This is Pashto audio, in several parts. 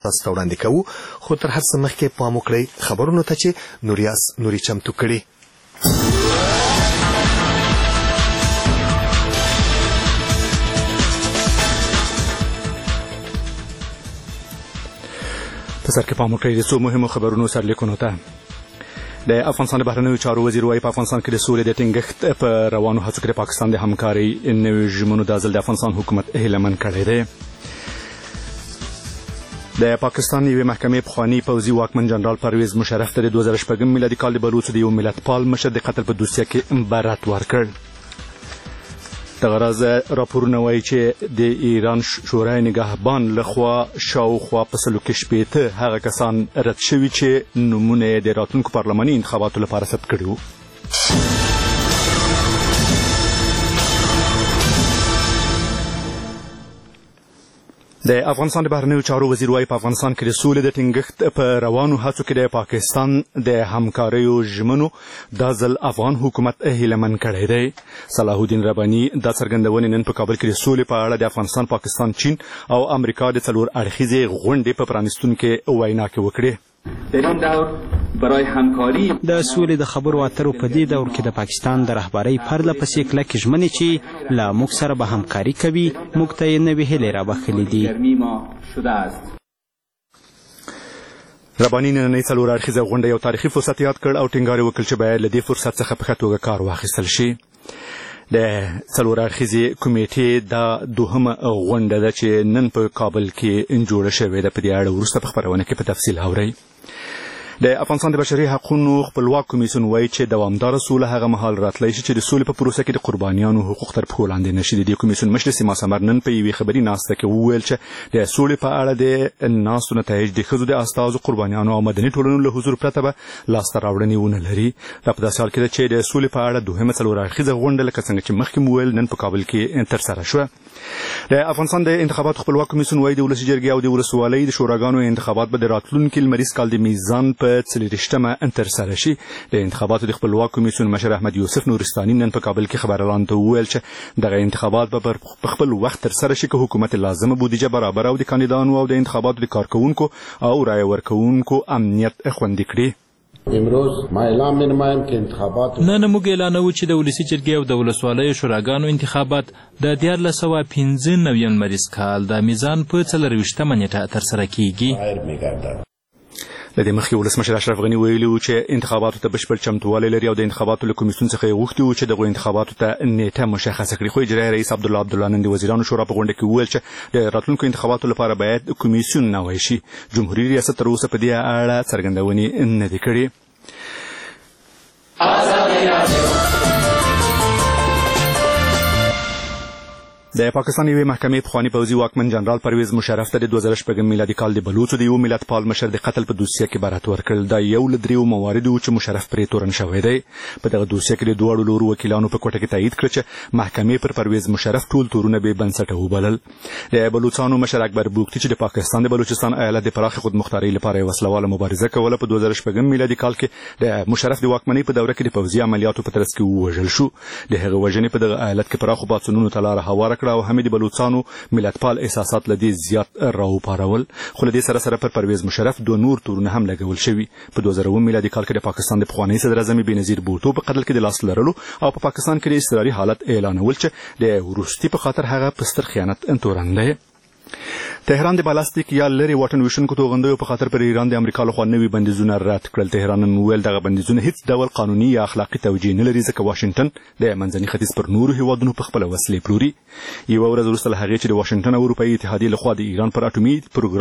تاسو ته وړاندې کوو خو تر هر څه مخکې پام وکړئ خبرونو ته چې نوري چمتو کړي. په سر کې پام وکړئ د څو مهمو خبرونو سرلیکونو ته. د افغانستان د بهرنیو چارو وزیر وايي په افغانستان کې د سولې د ټینګښت په روانو هڅو کې د پاکستان د همکارۍ نوي ژمنو دا ځل د افغانستان حکومت هیلهمن کړی دی. د پاکستان یوې محکمې پخواني پوځي واکمن جنرال پرویز مشرف ته د 2006 میلادي کال د بلوڅو د یو ملتپال مشر د قتل په دوسیه کې برات ورکړ. دغه راز راپورونه وایي چې د ایران شورای نگهبان لخوا شاوخوا په 160 هغه کسان رد شوي چې نومونه د راتلونکو پارلماني انتخاباتو لپاره ثبت کړي وو. د افغانستان د بهرنیو چارو وزیر وايي په افغانستان کې د سولې د ټینګښت په روانو هڅو کې د پاکستان د همکاریو ژمنو دا ځل افغان حکومت هیلهمن کړی دی. صلاح الدین رباني دا څرګندونې نن په کابل کې د سولې په اړه د افغانستان، پاکستان، چین او امریکا د 4 اړخیزې غونډې په پرانیستونکو وینا کې وکړې. د سولې د خبرو اترو په دې دور کې د پاکستان د رهبرۍ پرله پسې کلکې ژمنې چې له موږ سره به همکاري کوي موږ ته یې نوې هیلې رابخښلې دي. رباني نننۍ 4 اړخیزه غونډه یو تاریخي فرصت یاد کړ او ټینګار وکړ چې باید له دې فرصت څخه په ښه توګه کار واخیستل شي. د 4 اړخیزې کمیټې دا دوهمه غونډه ده چې نن په کابل کې جوړه شوې ده. په دې اړه وروسته په خبرونه کې په تفصیل اورئ. د افغانستان د بشري حقوقو خپلواک کمیسیون وایي چې دوامداره سوله هغه مهال راتلی شي چې د سولې په پروسه کې د قربانیانو حقوق تر پښو لاندې نشي. د دې کمیسیون مشر سیما سمر نن په یوې خبري ناسته کې وویل چې د سولې په اړه د ناستو نتایج د ښځو د استازو، قربانیانو او مدني ټولنو له حضور پرته به لاسته راوړنې ونه لري. دا په داسې حال کې ده چې د سولې په اړه دوهمه 4 اړخیزه غونډه لکه څنګه چې مخکې مو ویل نن په کابل کې ترسره شوه. د افغانستان د انتخاباتو خپلواک کمیسیون وایي د ولسي جرګې او د ولسوالۍ د شوراګانو انتخابات به د راتلونکي لمریز کال د میزان په 40 ترسره شي. د انتخاباتو د خپلواک کمیسیون مشر احمد یوسف نورستاني نن په کابل کې خبريالانو ته وویل چې دغه انتخابات به په خپل وخت ترسره شي که حکومت لازمه بودیجه برابر او د کاندیدانو او د انتخاباتو د کارکونکو او رای ورکونکو امنیت خوندي کړي. امروز ما اعلام می‌نمایم که انتخابات نن موږ اعلانوو چې د ولسي جرګې او د ولسوالیو شوراګانو انتخابات د 1995 لمریز کال د میزان په 24 نیټه ترسره کیږي. د دې مخکې ولسمشر اشرف غني ویلي و چې انتخاباتو ته بشپړ چمتووالی لري او د انتخاباتو له کمیسیون څخه یې غوښتي و چې دغه انتخاباتو ته نیټه مشخصه کړي. خو اجرایي رئیس عبدالله نن د وزیرانو شورا په غونډه کې وویل چې د راتلونکو انتخاباتو لپاره باید کمیسیون نوی شي. جمهوریت ریاست تر اوسه په دې اړه څرګندونې نه دي کړې. د پاکستان یوې محکمې پخواني پوځي واکمن جنرال پرویز مشرف ته د 2006 میلادي کال د بلوڅو د یو ملتپال مشر د قتل په دوسیه کې برات ورکړل. دا یو له 3 مواردو چې مشرف پرې تورن شوی دی. په دغه دوسیه کې د دوه لورو وکیلانو په کوټه کې تایید کړ چې محکمې پر پرویز مشرف ټول تورونه به بنسټه وبلل. د بلوڅانو مشر اکبر بوکتی چې د پاکستان د بلوچستان ایالت د پراخ خودمختارۍ لپاره وسلواله مبارزه کوله په 2006 میلادي کال کې د مشرف د واکمنۍ په دوره کې د پوځي عملیاتو په ترڅ کې ووژل شو. د هغه وژنې په دغه ایالت کې پراخو پاڅونونو ته لاره هواره کړه او هم د بلوچستانو ملتپال احساسات لدی زیات راوپارول. خو له دې سره پر پرویز مشرف 2 نور تورونه هم لګول شوي. په 2009 میلادي کال کې د پاکستان د پخواني صدر اعظم بېنظیر بوټو په قتل کې د لاس لرلو او په پاکستان کې د اضطراري حالت اعلانول چې د وروستي په خاطر هغه په ستر خیانت تورن دی. تهران د بالستیک یا لري واټن ویشونکو توغندیو په خاطر پر ایران د امریکا لخوا نوي بندیزونه رد کړل. تهران ویل دغه بندیزونه هیڅ ډول قانوني یا اخلاقی توجیه نه لري ځکه واشنگټن د منځني ختیځ پر نورو هیوادونو په خپل وسلې پلوري. یو ورځ وروسته له هغې چې د واشنگټن او اروپایي اتحادیې لخوا د ایران پر اټومي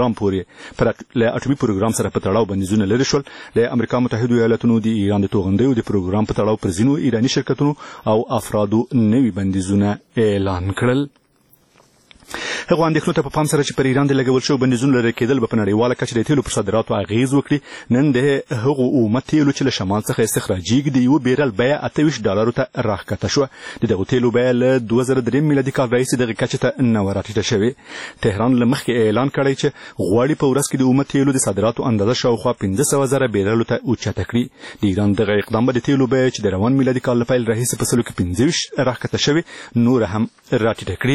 پروګرام سره په تړاو بندیزونه لري شول، د امریکا متحده ایالاتونو د ایران د توغندیو د پروګرام په تړاو پر ځینو ایراني شرکتونو او افرادو نوي بندیزونه اعلان کړل. هغه اندېښنو ته په پام سره چې پر ایران د لګول شوو بندیزونو لرې کېدل به په نړیواله کچه د تیلو پر صادراتو اغیز وکړي. نن د هغو اومه تیلو چې له شمال څخه استخراجېږي د یوه بیرل بیه $28 ته راښکته شوه. د دغو تیلو بیه له 2003 میلادي کال راهیسې دغې کچې ته نه وه راټیټه شوې. تهران له مخکې اعلان کړی چې غواړي په ورځ کې د اومه تیلو د صادراتو اندازه شاوخوا 500,000 بیرلو ته اوچته کړي. د ایران دغه اقدام به د تیلو بیه چې د روان میلادي کال له پیل راهیسې په 25 راښکته شوې نوره هم راټیټه کړي.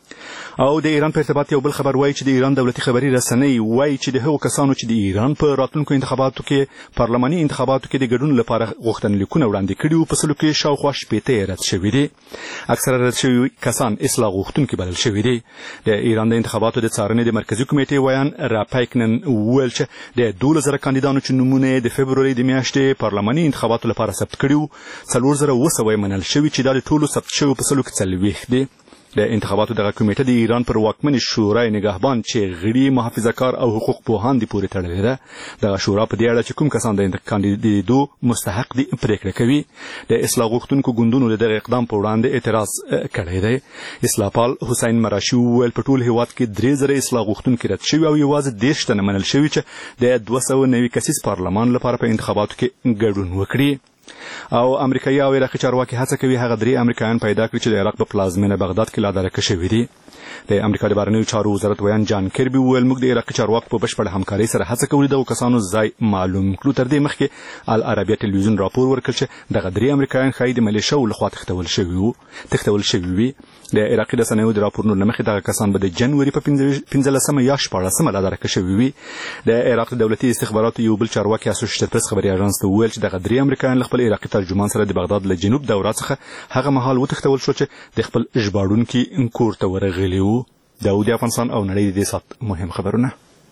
او د ایران په ارتباط یو بل خبر وایي چې د ایران دولتي خبري رسنۍ وایي چې د هغو کسانو چې د ایران په راتلونکو انتخاباتو کې پارلماني انتخاباتو کې د ګډون لپاره غوښتنلیکونه وړاندې کړي وو په سلو کې شاوخوا 80 رد شوي دي. اکثره رد شوي کسان اصلاح غوښتونکي بلل شوي دي. د ایران د انتخاباتو د څارنې د مرکزي کمیټې ویان راپایکنن وویل چې د 12,000 کاندیدانو چې نومونه د فبروري د میاشتې پارلماني انتخاباتو لپاره ثبت کړي وو 4,200 منل شوي چې دا د ټولو ثبت شوي په سلو کې 40 دي. د انتخاباتو دغه کمیټه د ایران پر واکمنې شورای نگهبان چې غړي محافظه‌کار او حقوق پوهان دي پورې تړلې ده. دغه شورا په دې اړه چې کوم کسان د کاندیدېدو مستحق دي پریکړه کوي. د اصلاح غوښتونکو ګوندونو د دغه اقدام په وړاندې اعتراض کړی دی. اصلاح پال حسین مراشي وویل په ټول هیواد کې 3,000 اصلاح غوښتونکي رد شوي او یوازې 10 تنه منل شوي چې د 290 کسیز پارلمان لپاره په انتخاباتو کې ګډون وکړي. او امریکایي او عراقي چارواکي هڅه کوي هغه 3 امریکایان پیدا کړي چې د عراق په پلازمینه بغداد کې لا درکه شوي دي. د امریکا د بهرنیو چارو وزارت ویان جان کربي وویل موږ د عراقي چارواکو په بشپړه همکارۍ سره هڅه کوو دغو کسانو ځای معلوم کړو. تر دې مخکې العربیه ټلویزیون راپور ورکړ چې دغه 3 امریکایان ښایي د ملیشیاو لخوا تښتول شوي وي. د عراقي رسنیو د راپورونو له مخې دغه کسان به د جنوري په 15 یا 14 لا درکه شوي وي. د عراق دولتي استخباراتو یو بل چارواکي اسوسییټډ پریس خبري اژانس ته وویل چې دغه 3 امریکایان له خپل عراقي ترجمان سره د بغداد له جنوب دورا څخه هغه مهال وتښتول شو چې د خپل ژباړونکي کور ته ورغلي وو. داود افغانستان او نړۍ د دې سات مهم خبرونه.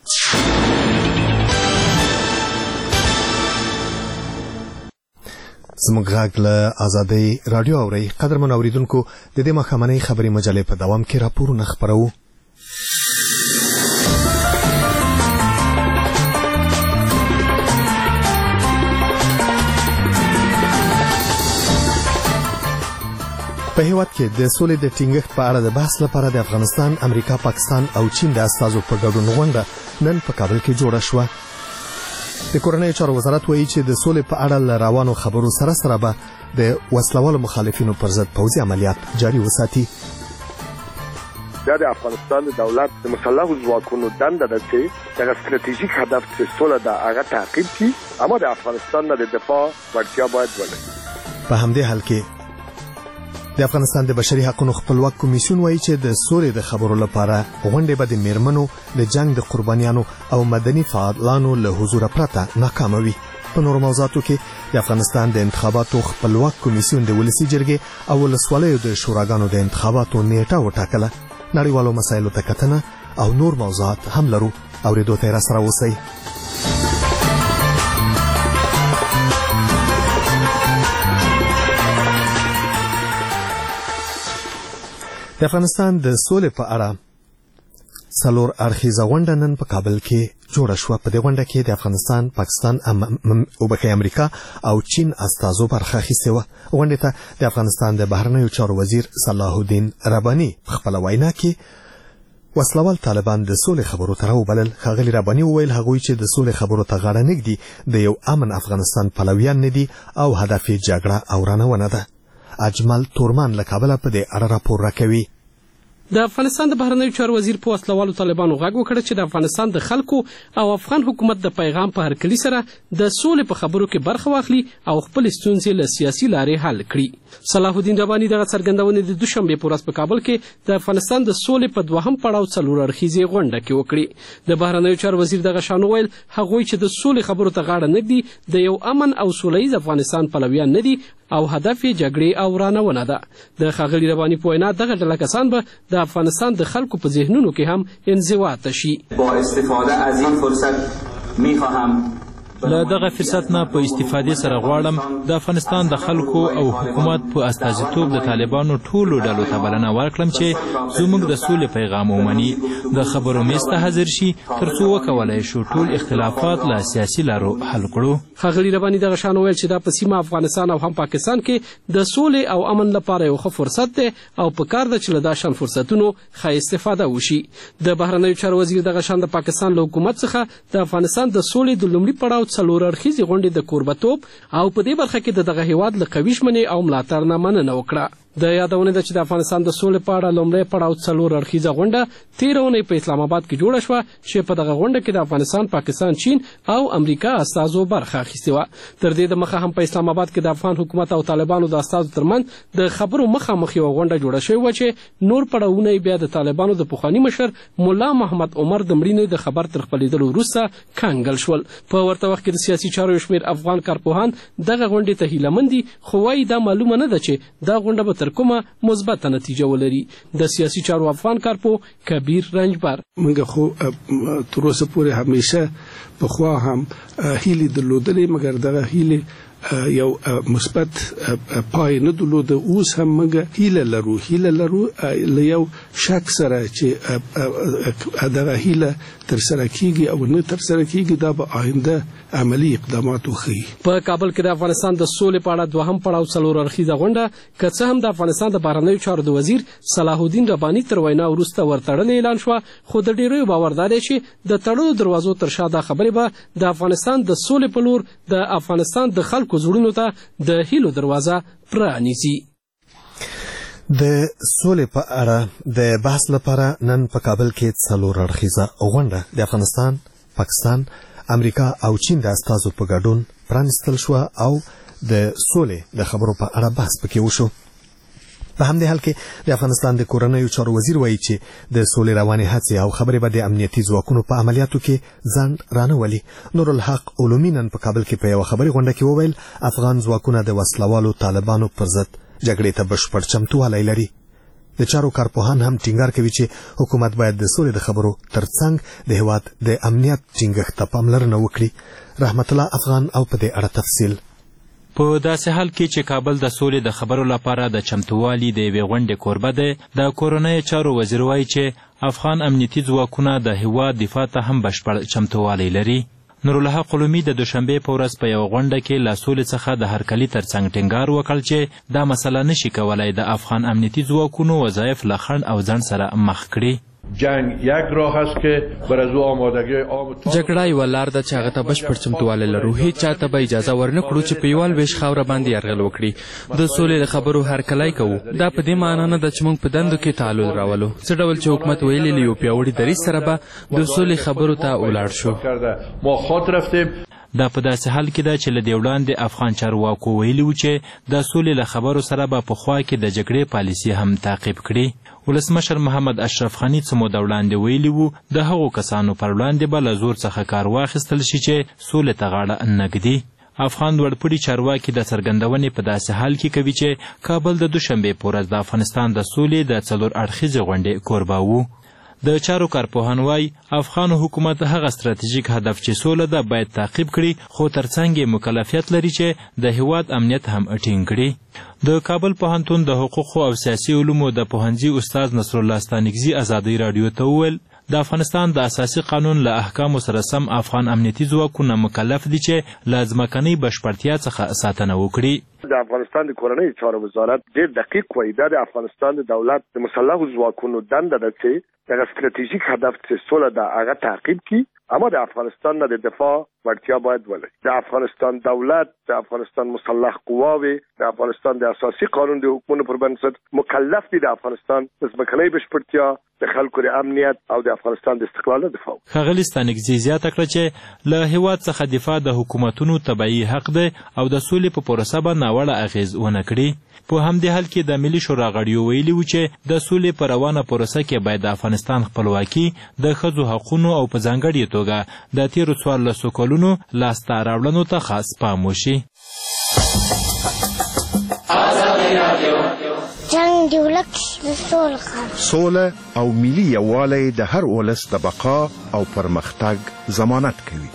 زموږ غږ له آزادۍ رادیو اورئ. قدرمن اوریدونکو د دې ماښامنۍ خبري مجلې په دوام کې راپورونه خپروو. په هیواد کې د سولې د ټینګښت په اړه د بحث لپاره د افغانستان، امریکا، پاکستان او چین د استازو په ګډون غونډه نن په کابل کې جوړه شوه. د کورنیو چارو وزارت وایي چې د سولې په اړه له روانو خبرو سره به د وسلوالو مخالفینو پر ضد پوځي عملیات جاري وساتي. دا د افغانستان د دولت د مسلحو ځواکونو دنده ده چې دغه ستراتیژیک هدف چې سوله ده هغه تعقیب کړي، اما د افغانستان نه د دفاع وړتیا باید ولري. په همدې حال کې د افغانستان د بشري حقوقو خپلواک کمیسیون وایي چې د سولې د خبرو لپاره غونډې به د میرمنو د جنگ د قربانیانو او مدني فعالانو له حضور پرته ناکامه وي. په نورو موضوعاتو کې د افغانستان د انتخاباتو خپلواک کمیسیون د ولسي جرګې او ولسوالیو د شوراګانو د انتخاباتو نیټه وټاکله. نړیوالو مسایلو ته کتنه او نور موضوعات هم لرو. اوریدو ته راسره اوسئ. د افغانستان د سولې په اړه 4 اړخیزه غونډه نن په کابل کې جوړه شوه. په دې غونډه کې د افغانستان، پاکستان، امریکا او چین استازو برخه اخیستې وه. غونډې ته د افغانستان د بهرنیو چارو وزیر صلاح الدین رباني په خپله وینا کې وسلوال طالبان د سولې خبرو ته راوبلل. ښاغلي رباني وویل هغوی چې د سولې خبرو ته غاړه نږدي د یو امن افغانستان پلویان نه دي او هدف یې جګړه او رانونه ده. اجمل تورمان له کابل په دې اړه راپور راکوي. د افغانستان د بهرنیو چارو وزیر په وسلوالو طالبانو غږ وکړ چې د افغانستان د خلکو او افغان حکومت د پیغام په هرکلي سره د سولې په خبرو کې برخه واخلي او خپل ستونزې له سیاسي لارې حل کړي. صلاح الدین رباني دغه څرګندونې د دوشنبې په ورځ په کابل کې د افغانستان د سولې په 2م پړاو 4 اړخیزې غونډه کې وکړي. د بهرنیو چارو وزیر دغه شان وویل هغوی چې د سولې خبرو ته غاړه نږدي د یو امن او سولهییز افغانستان پلویان نه دي او هدف یې جګړې او رانونه ده. د ښاغلي رباني په وینا دغه ډله کسان به د افغانستان د خلکو په ذهنونو کې هم انزوا تشي. با استفاده از این فرصت میخواهم له دغه فرصت نه په استفادې سره غواړم د افغانستان د خلکو او حکومت په استازیتوب د طالبانو ټولو ډلو ته بلنه ورکړم چې زموږ د سولې پیغام ومني، د خبرو میز ته حاضر شي ترڅو وکولای شو ټول اختلافات له سیاسي لارو حل کړو. ښاغلي رباني دغه شان وویل چې دا په سیمه افغانستان او هم پاکستان کې د سولې او امن لپاره یو ښه فرصت دی او په کار ده چې له دا شان فرصتونو ښه استفاده وشي. د بهرنیو چارو وزیر دغه شان د پاکستان له حکومت څخه د افغانستان د سولې د لومړي پړاو 4 اړخیزې غونډې د کوربتوب او په دې برخه کې د دغه هیواد له قوي ژمنې او ملاتړ نه مننه وکړه. د یادونه ده چې د افغانستان د سولې په اړه لومړی پړاو 4 اړخیزه غونډه 13 اونۍ په اسلام آباد کې جوړه شوه چې په دغه غونډه کې د افغانستان، پاکستان، چین او امریکا استازو برخه اخیستې وه. تر دې د مخه هم په اسلام آباد کې د افغان حکومت او طالبانو د استازو ترمنځ د خبرو مخامخ یوه غونډه جوړه شوې وه چې نور پړاوونه بیا د طالبانو د پخواني مشر ملا محمد عمر د مړینې د خبر تر خپرېدلو وروسته کنګل شول. په ورته وخت کې د سیاسي چارو یو شمېر افغان کارپوهان دغه غونډې ته هیله دي، خو وایي دا معلومه نه ده چې دا غونډه به تر کومه مثبته نتیجه ولري. د سیاسي چارو افغان کارپوه کبیر رنجبر: موږ خو تر اوسه پورې همیشه پخوا هم هیلې درلودلې، مګر دغه هیلې یو مثبت پای نه درلوده. اوس هم موږ هیله لرو له یو شک سره چې دغه هیله ترسره کیږي او نه ترسره کیږي، دا به آینده عملی اقدامات وښیي. په کابل کې د افغانستان د سولې په اړه دوهم پړاو 4 اړخیزه غونډه که څه هم د افغانستان د بهرنیو چارو د وزیر صلاح الدین رباني تر وینا وروسته ورتړلې اعلان شوه، خو د ډیرو باور دا دی چې د تړلو دروازو تر شا دا خبرې به د افغانستان د سولې په لور د افغانستان د خلکو زړونو ته د هیلو دروازه پرانیزي. د سولې په اړه د بحث لپاره نن په کابل کې 4 اړخیزه غونډه د افغانستان، پاکستان، امریکا او چین د استازو په ګډون پرانیستل شوه او د سولې د خبرو په اړه بحث پکې وشو. په همدې حال کې د افغانستان د کورنیو چارو وزیر وایي چې د سولې روانې هڅې او خبرې به د امنیتي ځواکونو په عملیاتو کې ځنډ رانهولي. نورالحق علومي نن په کابل کې په یوه خبري غونډه کې وویل افغان ځواکونه د وسلوالو طالبانو پر ضد جګړې ته بشپړ چمتووالی لري. د چارو کارپوهان هم ټینګار کوي چې حکومت باید د سولې د خبرو ترڅنګ د هیواد د امنیت ټینګښت ته پاملرنه وکړي. رحمت الله افغان او په دې اړه تفصیل. په داسې حال کې چې کابل د سولې د خبرو لپاره د چمتووالي د یوې غونډې کوربه دی، د کورنیو چارو وزیر وایي چې افغان امنیتي ځواکونه د هیواد دفاع ته هم بشپړ چمتووالی لري. نورالحق علومي د دوشنبې په ورځ په یوه غونډه کې له سولې څخه د هرکلي ترڅنګ ټینګار وکړ چې دا مسله نشي کولی د افغان امنیتي ځواکونو وظایف له خنډ او ځنډ سره مخ کړي. جنگ یک راه است که بر از او آمادگی عام جګړه یوه لار ده چې هغه ته بشپړ چمتووالی لرو. هیڅ چا ته به اجازه ورنه کړو چې په یوه لویشت خاوره باندې یرغل وکړي. د سولې د خبرو هرکلی کوو. دا په دې معنا نه ده چې موږ په دندو کې تعلل راولو. څه ډول چې حکومت ویلي له یو پیاوړي دریځ سره به د سولې خبرو ته ولاړ شو. ما خود رفتیم. دا په داسې حال کې ده چې له دې وړاندې افغان چارواکو ویلي وو چې د سولې له خبرو سره به پخوا کې د جګړې پالیسي هم تعقیب کړي. ولسمشر محمد اشرف غني څه موده وړاندې ویلي وو د هغو کسانو پر وړاندې به له زور څخه کار واخیستل شي چې سولې ته غاړه نه ږدي. افغان لوړپوړي چارواکي د څرګندونې په داسې حال کې کوي چې کابل د دوشنبې په ورځ د افغانستان د سولې د 4 اړخیزې غونډې کوربه وو. د چارو کارپوهان وایي افغان حکومت هغه ستراتیژیک هدف چې سوله ده باید تعقیب کړي، خو ترڅنګ یې مکلفیت لري چې د هیواد امنیت هم ټینګ کړي. د کابل پوهنتون د حقوقو او سیاسي علومو د پوهنځي استاد نصرالله ستانکزي ازادۍ راډیو ته وویل د افغانستان د اساسي قانون له احکامو سره سم افغان امنیتي ځواکونه مکلف دي چې له ځمکنۍ بشپړتیا څخه ساتنه وکړي. د افغانستان د کورنیو چارو وزارت ډېر دقیق وایي دا د افغانستان د دولت د مسلحو ځواکونو دنده ده چې دغه ستراتیژیک هدف چې سوله ده هغه تعقیب کړي، اما د افغانستان نه د دفاع وړتیا باید ولري. د افغانستان دولت، د افغانستان مسلح قواوې، د افغانستان د اساسي قانون د حکمونو پر بنسټ مکلف دي د افغانستان د ځمکنۍ بشپړتیا، د خلکو د امنیت او د افغانستان د استقلال دفاع. ښاغلي ستانکزي زیاته کړه چې له هیواد څخه دفاع د حکومتونو طبیعي حق دی او د سولې په پروسه به ناوړه اغیز ونه کړي. په همدې حال کې د ملي شورا غړیو ویلي وو چې د سولې په روانه پروسه کې باید د افغانستان خپلواکي، د ښځو حقونو او په ځانګړې توګه د تېرو 14 کلونو لاسته راوړنو ته خاص پام وشي. جنگ دی ولک د سوله او ملي یووالی د هر ولس د بقا او پرمختګ ضمانت کوي.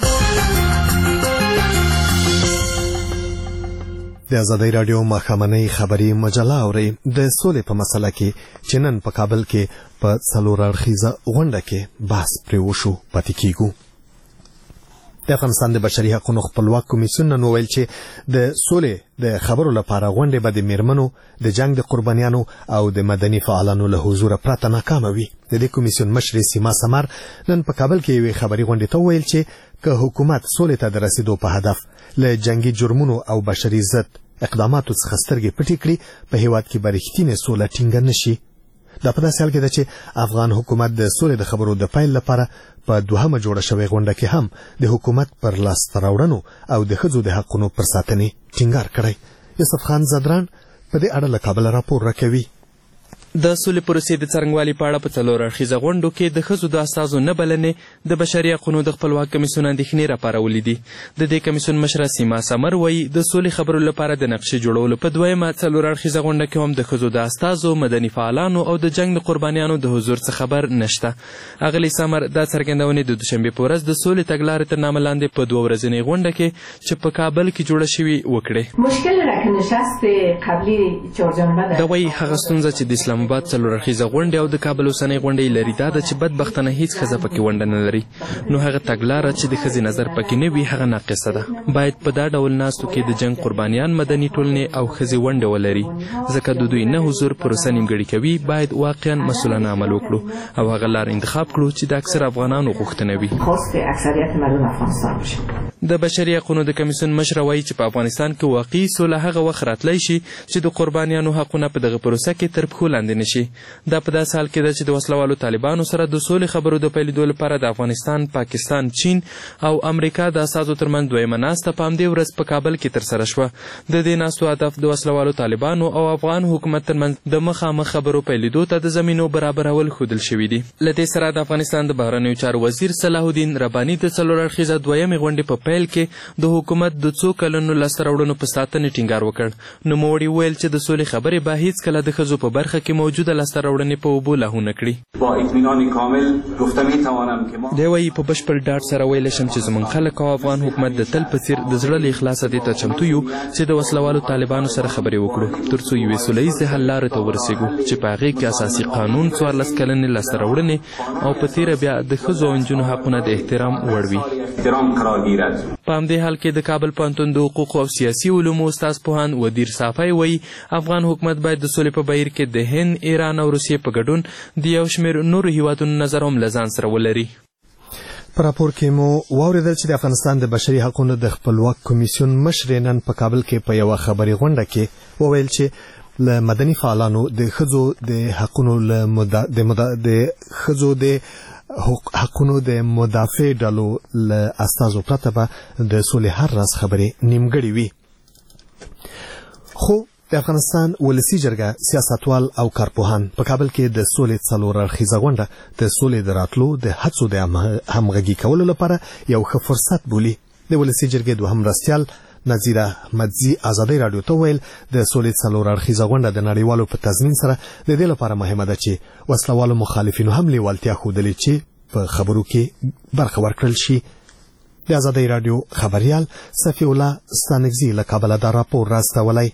د ازادۍ راډیو ماښامنۍ خبري مجله اورئ. د سولې په مسله کې چې نن په کابل کې په 4 اړخیزه غونډه کې بحث پرې وشو پاتې کیږو. د افغانستان د بشري حقوقو خپلواک کمیسیون نن وویل چې د سولې د خبرو لپاره غونډې به د میرمنو د جنگ د قربانیانو او د مدني فعالانو له حضور پرته ناکامه وي. د دې کمیسیون مشرې سیما سمر نن په کابل کې یوې خبري غونډې ته وویل چې که حکومت سولې ته د رسیدو په هدف له جنگي جرمونو او بشري ضد اقداماتو څخه سترګې پټې کړي په هیواد کې به رښتینې سوله ټینګه نشي. دا په داسې حال کې ده چې افغان حکومت د سولې د خبرو د پیل لپاره په دوهمه جوړه شوې غونډه کې هم د حکومت پر لاسته راوړنو او د ښځو د حقونو پر ساتنې ټینګار کړی. یوسف خان زدران په دې اړه له کابل راپور راکوي. د سولې پروسې د څرنګوالي په اړه په 4 اړخیزه غونډو کې د ښځو د استازو نه بلنې د بشري حقونو د خپلواک کمیسیون اندېښنې راپارولې دي. د دې کمیسیون مشره سیما سمر وایي د سولې خبرو لپاره د نقشې جوړولو په 2مه 4 اړخیزه غونډه کې هم د ښځو د استازو، مدني فعالانو او د جنګ د قربانیانو د حضور څخه خبر نشته. اغلې سمر دا څرګندونې د دوشنبې په ورځ د سولې تګلارې تر نامه لاندې په 2 ورځنۍ غونډه کې چې په کابل کې جوړه شوې وکړې. دا وایي هغه ستونزه چې د اسلام آباد 4 اړخیزه غونډې او د کابل اوسنۍ غونډې لري دا ده چې بدبختانه هیڅ ښځه پکې ونډه نه لري. نو هغه تګلاره چې د ښځې نظر پکې نه وي هغه ناقصه ده. باید په دا ډول ناستو کې د جنګ قربانیان، مدني ټولنې او ښځې ونډه ولري، ځکه د دوی نه حضور پروسه نیمګړې کوي. باید واقعا مسؤلانه عمل وکړو او هغه لار انتخاب کړو چې د اکثر افغانانو غوښتنه وي. د بشري حقونو د کمیسیون مشره وایي چې په افغانستان کې واقعي سوله هغه وخت راتلی شي چې د قربانیانو حقونه په دغه پروسه کې تر پښو لاندې نشي. دا په داسې حال کې ده چې د وسلوالو طالبانو سره د سولې خبرو د پیلېدو لپاره د افغانستان، پاکستان، چین او امریکا د اساسو ترمنځ 2مه ناسته په همدې ورځ په کابل کې ترسره شوه. د دې ناستو هدف د وسلوالو طالبانو او افغان حکومت ترمنځ د مخامخ خبرو پیلېدو ته د زمینو برابرول ښودل شوي دي. له دې سره د افغانستان د بهرنیو چارو وزیر صلاح الدین رباني د 4 اړخیزه 2مې غونډې په پیل کې د حکومت د 2 کلونو لاسته راوړنو په ساتنې ټینګار وکړ. نوموړي وویل چې د سولې خبرې به هیڅکله د ښځو په برخه کې موجوده لاسته راوړنې په اوبو لاهو نه کړي. دی وایي په بشپړ ډاډ سره ویلی شم چې زموږ خلک او افغان حکومت د تل په څېر د زړه له اخلاصه دې ته چمتو یو چې د وسلوالو طالبانو سره خبرې وکړو تر څو یوې سوله ییزې حل لارې ته ورسېږو چې په هغې کې اساسي قانون، 14 کلنې لاسته راوړنې او په تېره بیا د ښځو او نجونو حقونه د احترام وړ وي. په همدې حال کې د کابل پوهنتون د حقوقو او سیاسي علومو استاز پوهاند ودیر صافی وایي افغان حکومت باید د سولې په بهیر کې د هند، ایران او روسیې په ګډون د یو شمېر نورو هیوادونو نظر هم له ځان سره ولري. په راپور کې مو واورېدل چې د افغانستان د بشري حقونو د خپلواک کمیسیون مشرې نن په کابل کې په یوه خبري غونډه کې وویل چې له مدني فعالانو د ښځو د حقونو د مدافع ډلو له استازو پرته به د سولې هر راز خبرې نیمګړې وي. خو د افغانستان ولسي جرګه سیاستوال او کارپوهان په کابل کې د سولې 4 اړخیزه غونډه د سولې د راتلو د هڅو د همغږي کولو لپاره یو ښه فرصت بولي. د ولسي جرګې دوهم مرستیال نظیر احمدزي ازادي رادیو ته ویل د سولې 4 اړخیزه غونډه د نړیوالو په تضمین سره د دې لپاره مهمه ده چې وسلوالو مخالفینو هم لیوالتیا ښودلې چې په خبرو کې برخه ورکړل شي. د ازادي رادیو خبریال صفی الله ستانکزي له کابل دا راپور راستولی.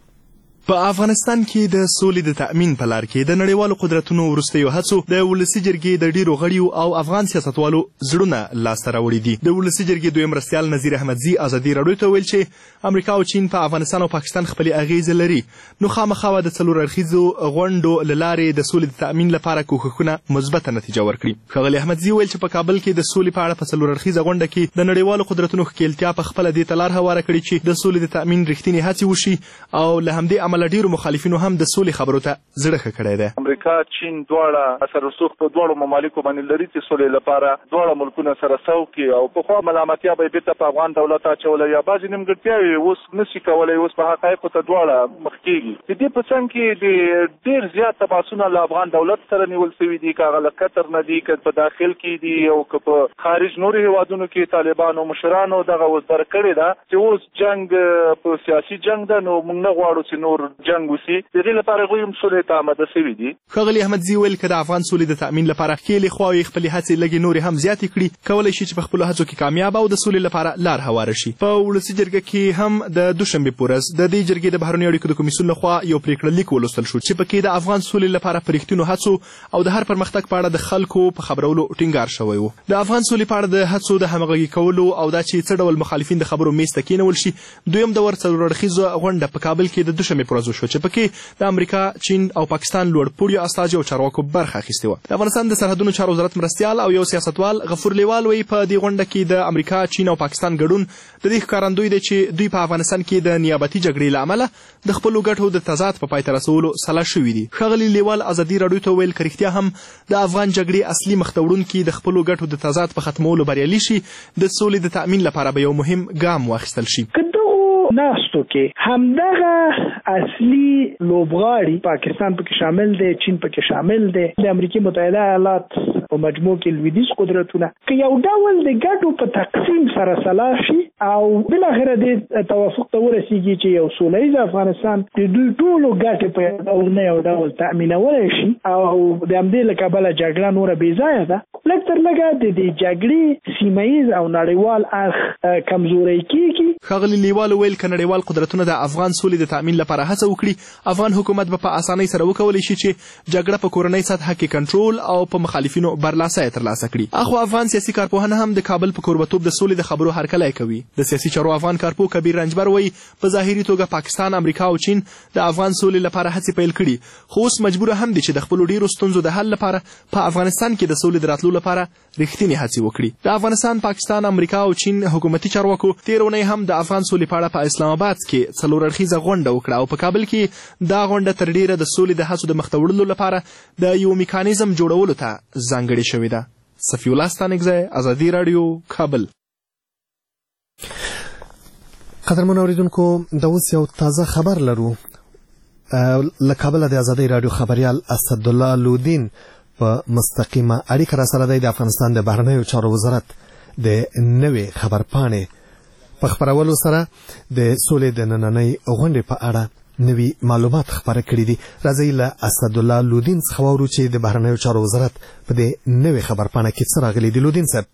په افغانستان کې د سولې د تأمین په لار کې د نړیوالو قدرتونو وروستیو هڅو د ولسي جرګې د ډیرو غړیو او افغان سیاستوالو زړونه لاسته راوړي دي. د ولسي جرګې دویم مرستیال نظیر احمدزي ازادي رادیو ته ویل چې امریکا او چین په افغانستان او پاکستان خپلې اغیزې لري، نو خامخا د 4 اړخیزو غونډو له لارې د سولې د تأمین لپاره کوښښونه مثبته نتیجه ورکړي. ښاغلي احمدزي ویل چې په کابل کې د سولې په اړه په 4 اړخیزه غونډه کې د نړیوالو قدرتونو ښکېلتیا په خپله دې ته لار هواره کړې چې د سولې د تأمین رښتینې هڅې وشي او له همدې امله ډیرو مخالفینو هم د سولې خبرو ته زړه ښه کړی دی. امریکا، چین دواړه اثر رسوخ په دواړو ممالکو باندې لري چې سولې لپاره دواړه ملکونه سره سوکي او پخوا ملامتیا به بیرته په افغان دولت اچوله یا بعضې نیمګړتیاوې اوس نشي کولی، اوس په حقایقو ته دواړه مخ کېږي. د دې په څنګ کې د ډېر زیات تماسونه له افغان دولت سره نیول شوي دي، که هغه له قطر نه دي، که په داخل کې دي او که په خارج نورو هېوادونو کې طالبانو مشرانو دغه اوس در کړې ده چې اوس جنګ په سیاسي جنګ ده، نو موږ نه غواړو چې نور جنګ وسي. د دې لپاره هغوی هم سولې ته آماده شوي دي. ښاغلي احمدزي ویل که د افغان سولې د تأمین لپاره ښکېلې خواوې خپلې هڅې لږې نورې هم زیاتې کړي، کولی شي چې په خپلو هڅو کې کامیاب او د سولې لپاره لار هواره شي. په ولسي جرګه کې هم د دوشنبې په ورځ د دې جرګې د بهرنیو اړیکو د کمیسیون لخوا یو پرېکړه لیک ولوستل شو چې پکې د افغان سولې لپاره په رښتینو هڅو او د هر پرمختګ په اړه د خلکو په خبرولو ټینګار شوی و. د افغان سولې په اړه د هڅو د همغږي کولو او دا چې څه ډول مخالفین د خبرو میز ته کېنول شي، دویم دور 4 اړخیزه غونډه په کابل کې د دوشنبې مختلفو ورځو شو چې پکې د امریکا، چین او پاکستان لوړپوړو استازي او چارواکو برخه اخیستې وه. د افغانستان د سرحدونو چارو وزارت مرستیال او یو سیاستوال غفور لیوال وایي په دې غونډه کې د امریکا، چین او پاکستان ګډون د دې ښکارندوی دی چې دوی په افغانستان کې د نیابتي جګړې له امله د خپلو ګټو د تضاد په پای ته رسولو سلا شوي دي. ښاغلي لیوال ازادي راډیو ته وویل که رښتیا هم د افغان جګړې اصلي مخته وړونکي د خپلو ګټو د تضاد په ختمولو بریالي شي، د سولې د تأمین لپاره به یو مهم ګام واخیستل شي. ناستو کې همدغه اصلي لوبغاړي پاکستان پکې شامل دی، چین پکې شامل دی، د امریکا متحده ایالات په مجموع کې لویدیځ قدرتونه که یو ډول د ګټو په تقسیم سره سلا شي او بالاخره د توافق ته ورسیږي چې یو سوله ییز افغانستان د دوی ټولو ګټې په یو ډول تأمینولی شي او د همدې له کبله جګړه نوره بېځایه ده. لږ تر لږه د دې جګړې سیمه ییز او نړیوال اړخ کمزوری کېږي. ښاغلي لیوال وویل که نړیوال قدرتونه د افغان سولې د تأمین لپاره هڅه وکړي، افغان حکومت به په اسانۍ سره وکولی شي چې جګړه په کورنۍ سطحه کې کنټرول او په مخالفینو برلاسي ترلاسه کړي. اخو افغان سیاسي کارپوهان هم د کابل په کوربتوب د سولې د خبرو هرکلی کوي. د سیاسي چارو افغان کارپوه کبیر رنجبر وایي په ظاهري توګه پاکستان، امریکا او چین د افغان سولې لپاره هڅې پیل کړي، خو اوس مجبوره هم دي چې د خپلو ډیرو ستونزو د حل لپاره په افغانستان کې د سولې د راتلو لپاره رښتینې هڅې وکړي. د افغانستان، پاکستان، امریکا او چین حکومتي چارواکو تېره اونۍ هم د افغان سولې په اړه په اسلام آباد کې 4 اړخیزه غونډه وکړه او په کابل کې دا غونډه تر ډیره د سولې د هڅو د مخته وړلو لپاره د یو میکانیزم جوړولو ته ځانګړې شوې ده. صفی الله ستانکزی، ازادي راډیو، کابل. قدرمن اوریدونکو، د اوس یو تازه خبر لرو. له کابل د ازادي راډیو خبريال اسدالله لودین په مستقیمه اړیکه را سره دی. د افغانستان د بهرنیو چارو وزارت د نوې خبرپاڼې په خپرولو سره د سولې د نننۍ غونډې په اړه نوي معلومات خپاره کړي دي. راځئ له اسدالله لودین څخه واورو چې د بهرنیو چارو وزارت په دې نوې خبرپاڼه کې څه راغلي دي. لودین صاحب.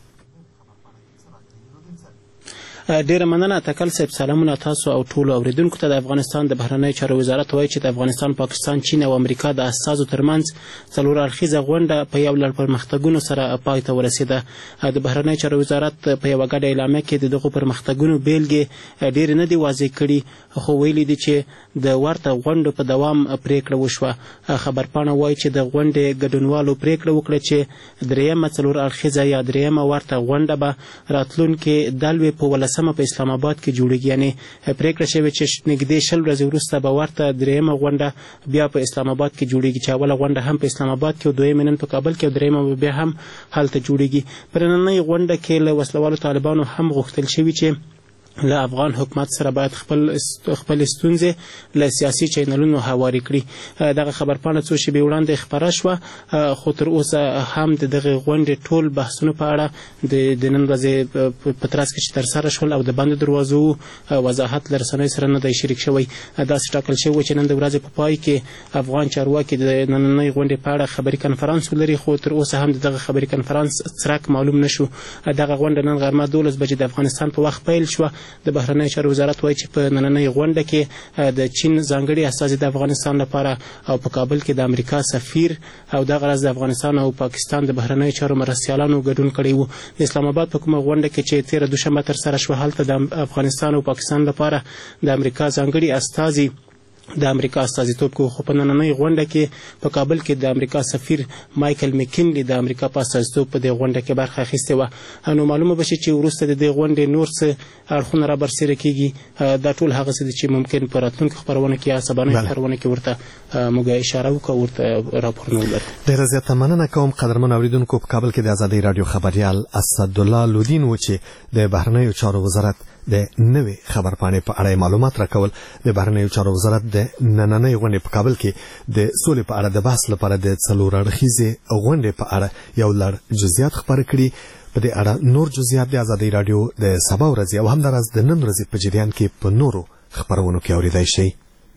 ډیره مننه تکل صاحب. سلامونه تاسو او ټولو اوریدونکو ته. د افغانستان د بهرنیو چارو وزارت وایي چې د افغانستان، پاکستان، چین او امریکا د استازو ترمنځ 4 اړخیزه غونډه په یو لړ پرمختګونو سره پای ته ورسېده. د بهرنیو چارو وزارت په یوه ګډه اعلامیه کې د دغو پرمختګونو بیلګې ډېرې نه دي واضح کړي، خو ویلي دي چې د ورته غونډو په دوام پریکړه وشوه. خبرپاڼه وایي چې د غونډې ګډونوالو پریکړه وکړه چې 3مه 4 اړخیزه یا 3مه ورته غونډه به راتلونکې دلوې په 18مه په اسلام آباد کې جوړیږي. یعنې پریکړه شوې چې نږدې 20 ورځې وروسته به ورته 3مه غونډه بیا په اسلام آباد کې جوړیږي، چې اوله غونډه هم په اسلام آباد کې او دویمه نن په کابل کې او 3مه بیا هم هلته جوړیږي. په نننۍ غونډه کې له وسلوالو طالبانو هم غوښتل شوي چې له افغان حکومت سره باید خپل ستونزې له سیاسي چینلونو هواري کړي. دغه خبرپاڼه څو شېبې وړاندې خپره شوه، خو تر اوسه هم د دغه غونډې ټول بحثونه په اړه د نن ورځې په ترڅ کې چې ترسره شول او د بندو دروازو وضاحت له رسنیو سره نه دی شریک شوی. داسې ټاکل شوی چې نن د ورځې په پای کې افغان چارواکي د نننۍ غونډې په اړه خبري کنفرانس ولري، خو تر اوسه هم دغه خبري کنفرانس څرک معلوم نشو. دغه غونډه نن غرمه 12 بجې د افغانستان په وخت پیل شوه. د بهرنیو چارو وزارت وایي چې په نننۍ غونډه کې د چین ځانګړي استازي د افغانستان لپاره او په کابل کې د امریکا سفیر او دغه راز د افغانستان او پاکستان د بهرنیو چارو مرستیالانو ګډون کړی و. د اسلام آباد په کومه غونډه کې چې 13 دوشنبه ترسره شوه، هلته د افغانستان او پاکستان لپاره د امریکا ځانګړي استازي د امریکا استازیتوب کوي، خو په نننۍ غونډه کې په کابل کې د امریکا سفیر مایکل مکینلی د امریکا په استازیتوب په دې غونډه کې برخه اخیستې وه. نو معلومه به شي چې وروسته د دې غونډې نور څه اړخونه را برسېره کېږي. دا ټول هغه څه دي چې ممکن په راتلونکو خپرونه کې یا سبانیو خپرونه کې ورته موږ اشاره وکړو، ورته راپورونه ولرو. ډېره زیاته مننه کوم قدرمن اوریدونکو. په کابل کې د ازادۍ راډیو خبریال اسدالله لودین و چې د بهرنیو چارو وزارت د نوې خبرپاڼې په اړه معلومات راکول. د بهرنیو چارو وزارت د نننۍ غونډې په کابل کې د سولې په اړه د بحث لپاره د 4 اړخیزې غونډې په اړه یو لړ جزئیات خپاره کړي. په دې اړه نور جزئیات د ازادۍ راډیو د سبا ورځې او همداراز د نن ورځې په جریان کې په نورو خبرونو کې اورېدای شئ.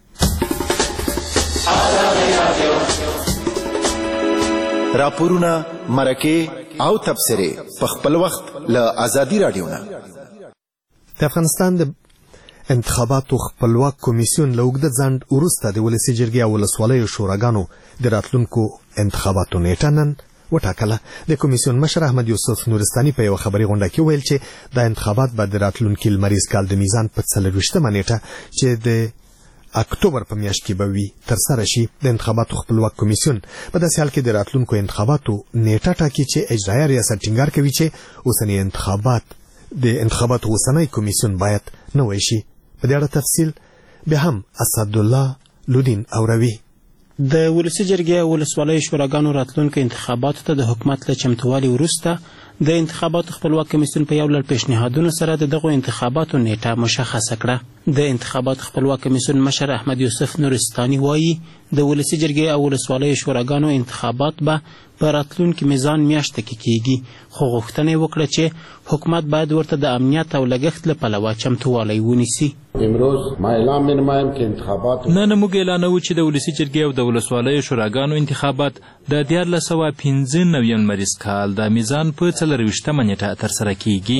راپورونه، مرکې او تبصرې په خپل وخت له ازادي راډیو نه. د افغانستان د انتخاباتو خپلواک کمیسیون له اوږده ځنډ وروسته د ولسي جرګې او ولسوالیو شوراګانو د راتلونکو انتخاباتو نیټه نن وټاکله. د کمیسیون مشر احمد یوسف نورستاني په یو خبري غونډه کې ویل چې دا انتخابات به د راتلونکي لمریز کال د میزان په 24مه نیټه چې د اکتوبر په میاشت کې به وي ترسره شي. د انتخاباتو خپلواک کمیسیون په داسې حال کې د راتلونکو انتخاباتو نیټه ټاکي چې اجرایه ریاست ټینګار کوي چې اوسنی انتخاباتو اوسنی کمیسیون باید نوی شي. په دې اړه تفصیل بیا هم اسدالله لودین اوروي. د ولسي جرګې او ولسوالیو شوراګانو راتلونکو انتخاباتو ته د حکومت له چمتووالي وروسته د انتخاباتو خپلواک کمیسیون په یو لړ پیشنهادونو سره د دغو انتخاباتو نیټه مشخصه کړه. د انتخاباتو خپلواک کمیسیون مشر احمد یوسف نورستاني وایي د ولسي جرګې او ولسوالیو شوراګانو انتخابات به په راتلونکي میزان میاشته کې کیږي، خو غوښتنه یې وکړه چې حکومت باید ورته د امنیت او لګښت له پلوه چمتووالی ونیسي. امروز ما اعلان می‌نمایم که انتخابات نن موږ اعلانوو چې د ولسي جرګې او د ولسوالیو شوراګانو انتخابات د 1995 لمریز کال د میزان په 24مه نیټه ترسره کیږي.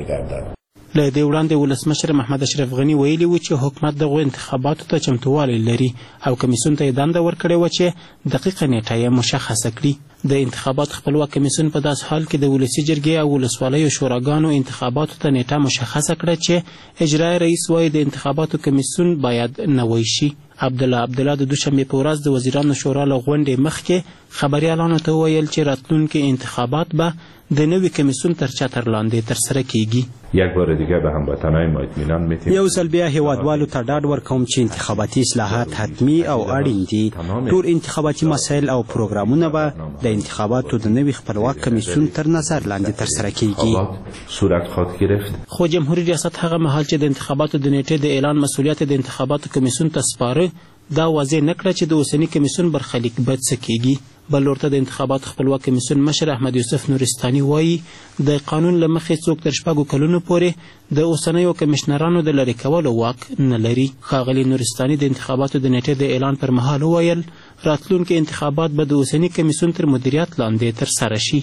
له دې وړاندې ولسمشر محمد اشرف غني ویلي و چې حکومت دغو انتخاباتو ته چمتووالی لري او کمیسیون ته یې دنده ورکړې وه چې دقیقه نیټه یې مشخصه کړي. د انتخاباتو خپلواک کمیسیون په داس حال کې د ولسي جرګې او ولسوالیو شوراګانو انتخاباتو ته نیټه مشخصه کړه چې اجرایي رئیس وایي د انتخاباتو کمیسیون باید نوی شي. عبدالله د دوشنبې په ورځ د وزیرانو شورا له غونډې مخکې خبریالانو ته وویل چې راتلونکي انتخابات به د نوي کمیسیون تر چتر لاندې ترسره کیږي. یک بار دیگه به هموطنان ما اطمینان میدیم. یو ځل بیا هیوادوالو ته ډاډ ورکوم چې انتخاباتي اصلاحات حتمي او اړین دي. ټول انتخاباتي مسایل او پروګرامونه به د انتخاباتو د نوي خپلواک کمیسیون تر نظر لاندې ترسره کیږي. صورت خواهد گرفت. خو جمهوریت ریاست هغه مهال چې د انتخاباتو د نیټې د اعلان مسؤلیت د انتخاباتو کمیسیون ته سپاره دا واضح نه کړه چې د اوسني کمیسیون برخلیک به څه کیږي. بل ورته د انتخاباتو خپلواک کمیسیون مشر احمد یوسف نورستاني وایي د قانون له مخې څوک تر 6 کلونو پورې د اوسنیو کمشنرانو د لرې کولو واک نه لري. ښاغلي نورستاني د انتخاباتو د نیټې د اعلان پر مهال وویل راتلونکي انتخابات به د اوسني کمیسیون تر مدیریت لاندې ترسره شي.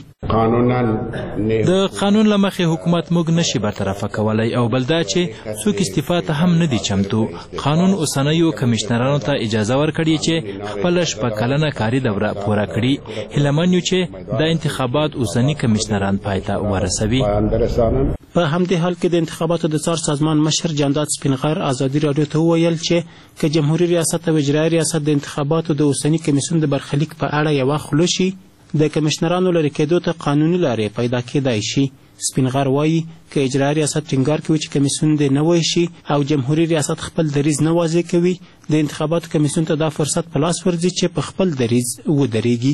د قانون له مخې حکومت موږ نشي برطرفه کولی او بل دا چې څوک استعفا ته هم نه دي چمتو. قانون اوسنیو کمشنرانو ته اجازه ورکړي چې خپله 6 کلنه کاري دوره پوره کړي. هیله من یو چې دا انتخابات اوسني کمشنران پای ته ورسوي. په همدې حال کې د انتخاباتو د څار سازمان مشر جانداد سپینغر ازادي راډیو ته وویل چې که جمهوریت ریاست او اجرایي ریاست د انتخاباتو د اوسني کمیسیون د برخلیک په اړه یوه خوله شي د کمشنرانو لرې کېدو ته قانوني لارې پیدا کېدای شي. سپینغر وایي که اجرایي ریاست ټینګار کوي چې کمیسیون دې نوی شي او جمهوریت ریاست خپل دریځ نه واضح کوي د انتخاباتو کمیسیون ته دا فرصت په لاس ورځي چې په خپل دریځ ودرېږي.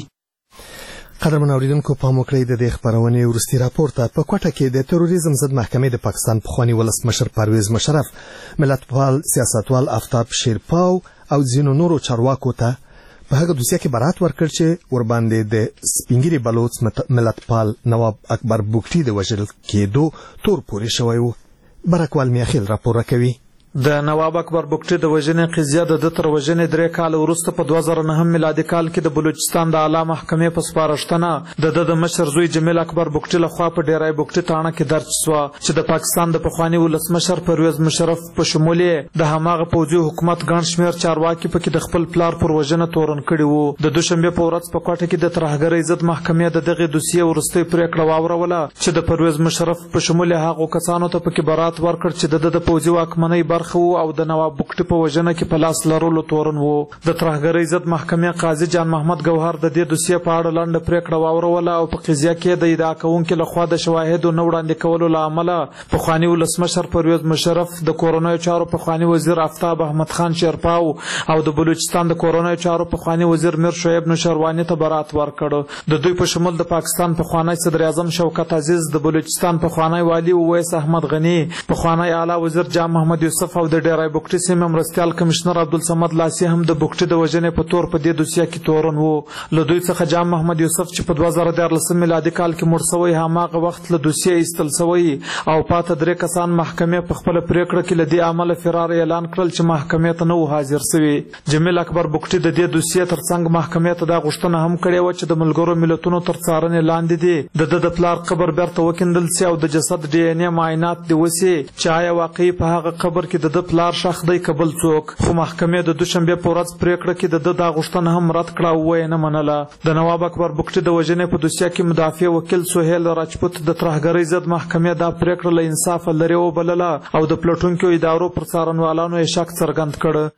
قدرمن اوریدونکو پام وکړئ د دې خبرونې وروستي راپور ته. په کوټه کې د تروریزم ضد محکمې د پاکستان پخواني ولسمشر پرویز مشرف، ملتپال سیاستوال آفتاب شیرپاو او ځینو نورو چارواکو ته په هغه دوسیه کې برات ورکړ چې ورباندې د سپینګیري بلوچ ملتپال نواب اکبر بوکټي د وژل کېدو تور پورې شوی و. برکوال میاخیل راپور کوي. د نواب اکبر بوکټي د وژنې قضیه د تر وژنې 3 کال وروسته په 2009 میلادي کال کې د بلوچستان د اعلی محکمې په سپارښتنه د مشر زوی جمیل اکبر بوکټي لخوا په ډیرای بوکټي تاڼه کې درج شوه چې د پاکستان د پخواني ولسمشر پرویز مشرف په شمول د هماغه پوځي حکومت ګڼ شمېر چارواکي پکې د خپل پلار پر وژنه تورن کړي وو. د دوشنبه په ورځ په کوټه کې د ترهګرۍ ضد محکمې د دغه دوسیې وروستۍ پریکړه واوروله چې د پرویز مشرف په شمول هغو کسانو ته پکې برات ورکړ چې د پوځي واکمنۍ برخه وو او د نواب بوکټي په وژنه کې په لاس لرلو تورن وو. د ترهګرۍ ضد محکمې قاضي جان محمد ګوهر د دې دوسیې په اړه لنډه پریکړه واوروله او په قضیه کې د ادعا کوونکو لخوا د شواهدو نه وړاندې کولو له امله پخواني ولسمشر پرویز مشرف د کورنیو چارو پخواني وزیر آفتاب احمد خان شیرپاو او د بلوچستان د کورنیو چارو پخواني وزیر میر شعیب نوشروانی ته برات ورکړ. د دوی په شمول د پاکستان پخوانی صدر اعظم شوکت عزیز، د بلوچستان پخوانی والی اویس احمد غنی، پخوانی اعلی وزیر جام محمد یوسف او د ډیرای بوکټي سیمه مرستیال کمشنر عبدالصمد لاسی هم د بوکټي د وژنې په تور په دې دوسیه کې تورن وو. له دوی څخه جام محمد یوسف چې په 2014 میلادي کال کې مړ شوی هماغه وخت له دوسیې ایستل شوی او پاته 3 کسان محکمې په خپل پریکړه کې له دې عمله فرار اعلان کړل چې محکمې ته نه حاضر شوی. جمیل اکبر بوکټي د دې دوسیې ترڅنګ محکمې ته دا غوښتنه هم کړې و چې د ملګرو ملتونو تر څارنې لاندې دي د پلار قبر بیرته وکیندل شي او د جسد ډي ان اے معاینات دی وسی چې آیا واقعي په هغه قبر کې د پلار شخص دی قبل څوک. خو محکمې د دوشنبه په ورځ پریکړه کې د غوښتنه هم رد کړه او یې نه منله. د نواب اکبر بوکټي د وژنې په دوسیه کې مدافع وکیل سهیل راجپوت د ترهګرۍ ضد محکمې دا پریکړه له انصاف لري وبلله او د پلټونکو ادارو پر څارنوالانو یې شک څرګند کړ.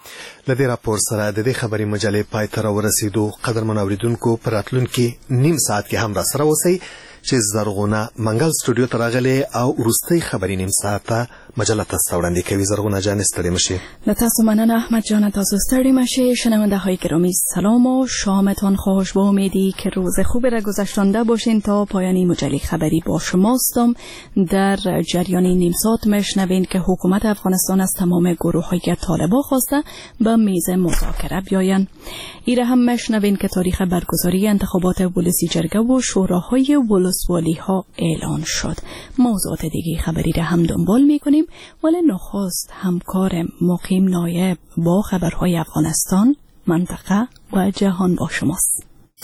لدې راپور سره د دې خبري مجلې پای ته ورسېدو. قدرمن اوریدونکو پر راتلونکي نیم ساعت کې هم را سره اوسئ چې زرغونه منګل سټوډیو ته راغلي او وروستۍ خبري نیم ساعت مجله تاسو وړاندې کوي. زرغونه جان ستړي مشي. له تاسو مننه احمد جان، تاسو ستړي مشي. شنونده های گرامی سلام و شامتان خوش. با امیدی که روز خوبی را گذشتانده باشین. تا پایانی مجله خبری با شماستم. در جریان نیم ساعت میشنوین که حکومت افغانستان از تمام گروه‌های طالبان خواسته به میز مذاکره بیاین. ایره هم میشنوین که تاریخ برگزاری انتخابات ولسی جرگه و شوراهای ولسوالی ها اعلان شد. موضوعات دیگه خبری را هم دنبال میکنیم، ولی نخست همکار مقیم نایب با خبرهای افغانستان، منطقه و جهان با شماست.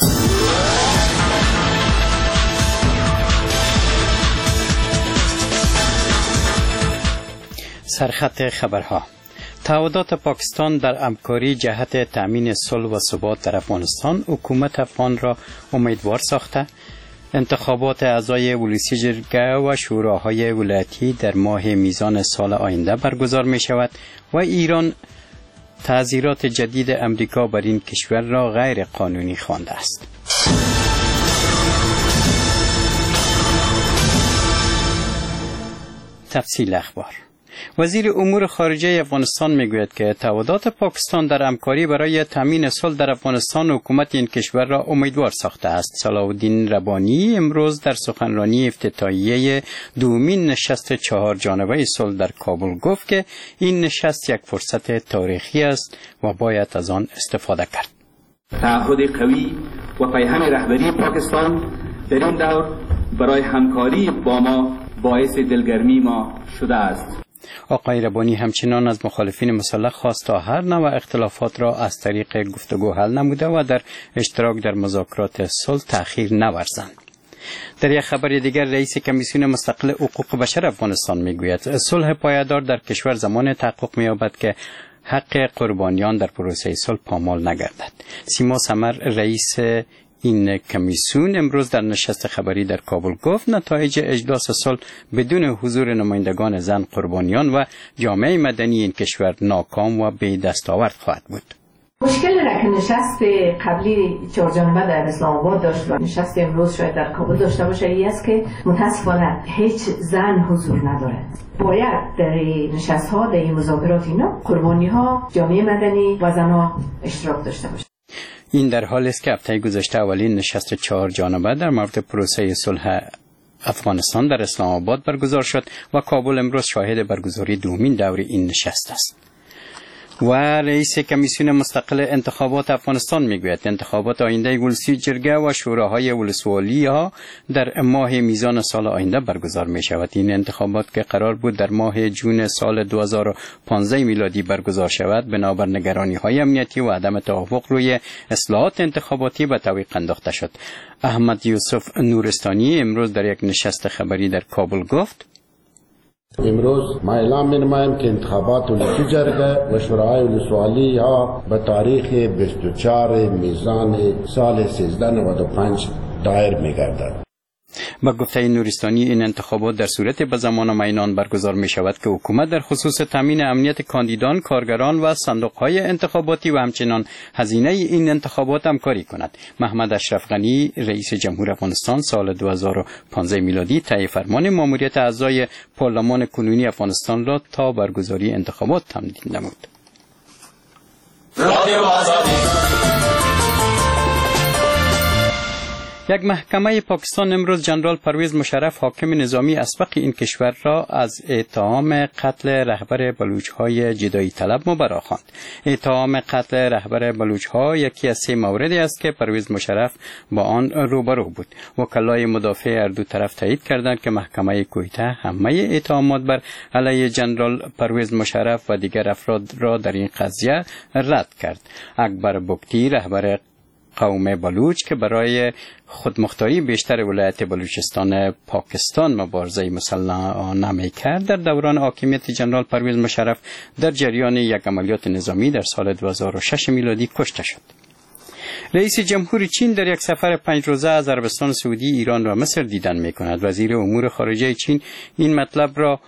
سرخط خبرها. تعهدات پاکستان در همکاری جهت تأمین صلح و ثبات در افغانستان حکومت افغان را امیدوار ساخته. انتخابات اعضای ولسی جرگه و شوراهای ولایتی در ماه میزان سال آینده برگزار می شود و ایران تعزیرات جدید امریکا بر این کشور را غیر قانونی خوانده است. تفصیل اخبار. وزیر امور خارجه افغانستان میگوید که تعهدات پاکستان در همکاری برای تامین صلح در افغانستان حکومت این کشور را امیدوار ساخته است. صلاح الدین ربانی امروز در سخنرانی افتتاحیه دومین نشست 4 جانبه صلح در کابل گفت که این نشست یک فرصت تاریخی است و باید از آن استفاده کرد. تعهد قوی و پیهم رهبری پاکستان در این دور برای همکاری با ما باعث دلگرمی ما شده است. آقای ربانی همچنان از مخالفین مسلح خواست تا هر نوع اختلافات را از طریق گفتگو حل نموده و در اشتراک در مذاکرات صلح تأخیر نورزند. در یک خبر دیگر رئیس کمیسیون مستقل حقوق بشر افغانستان میگوید صلح پایدار در کشور زمان تحقق می‌یابد که حق قربانیان در پروسه صلح پامال نگردد. سیما سمر رئیس این کمیسیون امروز در نشست خبری در کابل گفت نتایج اجلاس صلح بدون حضور نمایندگان زن قربانیان و جامعه مدنی این کشور ناکام و بی دستاورد خواهد بود. مشکل را که نشست قبلی 4 جانبه در اسلام آباد داشت و نشست امروز شاید در کابل داشته باشه این است که متاسفانه هیچ زن حضور ندارد. باید در نشست ها در این مذاکرات اینا قربانی ها جامعه مدنی و زنها اشتراک داشته باشه. این در حالی است که هفته گذشته اولین نشست 4 جانبه در مورد پروسه صلح افغانستان در اسلام آباد برگزار شد و کابل امروز شاهد برگزاری دومین دور این نشست است. و رئیس کمیسیون مستقل انتخابات افغانستان میگوید انتخابات آینده ولسی جرگه و شوراهای ولسوالی ها در ماه میزان سال آینده برگزار می شود. این انتخابات که قرار بود در ماه جون سال 2015 میلادی برگزار شود بنابر نگرانی های امنیتی و عدم توافق روی اصلاحات انتخاباتی به تعویق انداخته شد. احمد یوسف نورستانی امروز در یک نشست خبری در کابل گفت امروز ما اعلام می‌نمایم که انتخابات ولسی جرگه و شورای ولسوالی ها به تاریخ 24 میزان سال 1395 دایر می‌گردد. با گفته نورستانی این انتخابات در صورت به زمان معینان برگزار می شود که حکومت در خصوص تامین امنیت کاندیدان، کارگران و صندوق‌های انتخاباتی و همچنان هزینه این انتخابات همکاری کند. محمد اشرف غنی رئیس جمهور افغانستان سال 2015 میلادی طی فرمان ماموریت اعضای پارلمان کنونی افغانستان را تا برگزاری انتخابات تمدید نمود. یک محکمه پاکستان امروز جنرال پرویز مشرف حاکم نظامی اسبق این کشور را از اتهام قتل رهبر بلوچ‌های جدایی طلب مبرا خواند. اتهام قتل رهبر بلوچ‌ها یکی از 3 موردی است که پرویز مشرف با آن روبرو بود. وکلای مدافع هر دو طرف تایید کردند که محکمه کویته همه اتهامات بر علیه جنرال پرویز مشرف و دیگر افراد را در این قضیه رد کرد. اکبر بگتی رهبر قوم بلوچ که برای خودمختاری بیشتر ولایت بلوچستان پاکستان مبارزه مسلحانه می‌کرد در دوران حاکمیت جنرال پرویز مشرف در جریان یک عملیات نظامی در سال 2006 میلادی کشته شد. رئیس جمهور چین در یک سفر 5 روزه از عربستان سعودی، ایران و مصر دیدن می‌کند. وزیر امور خارجه چین این مطلب را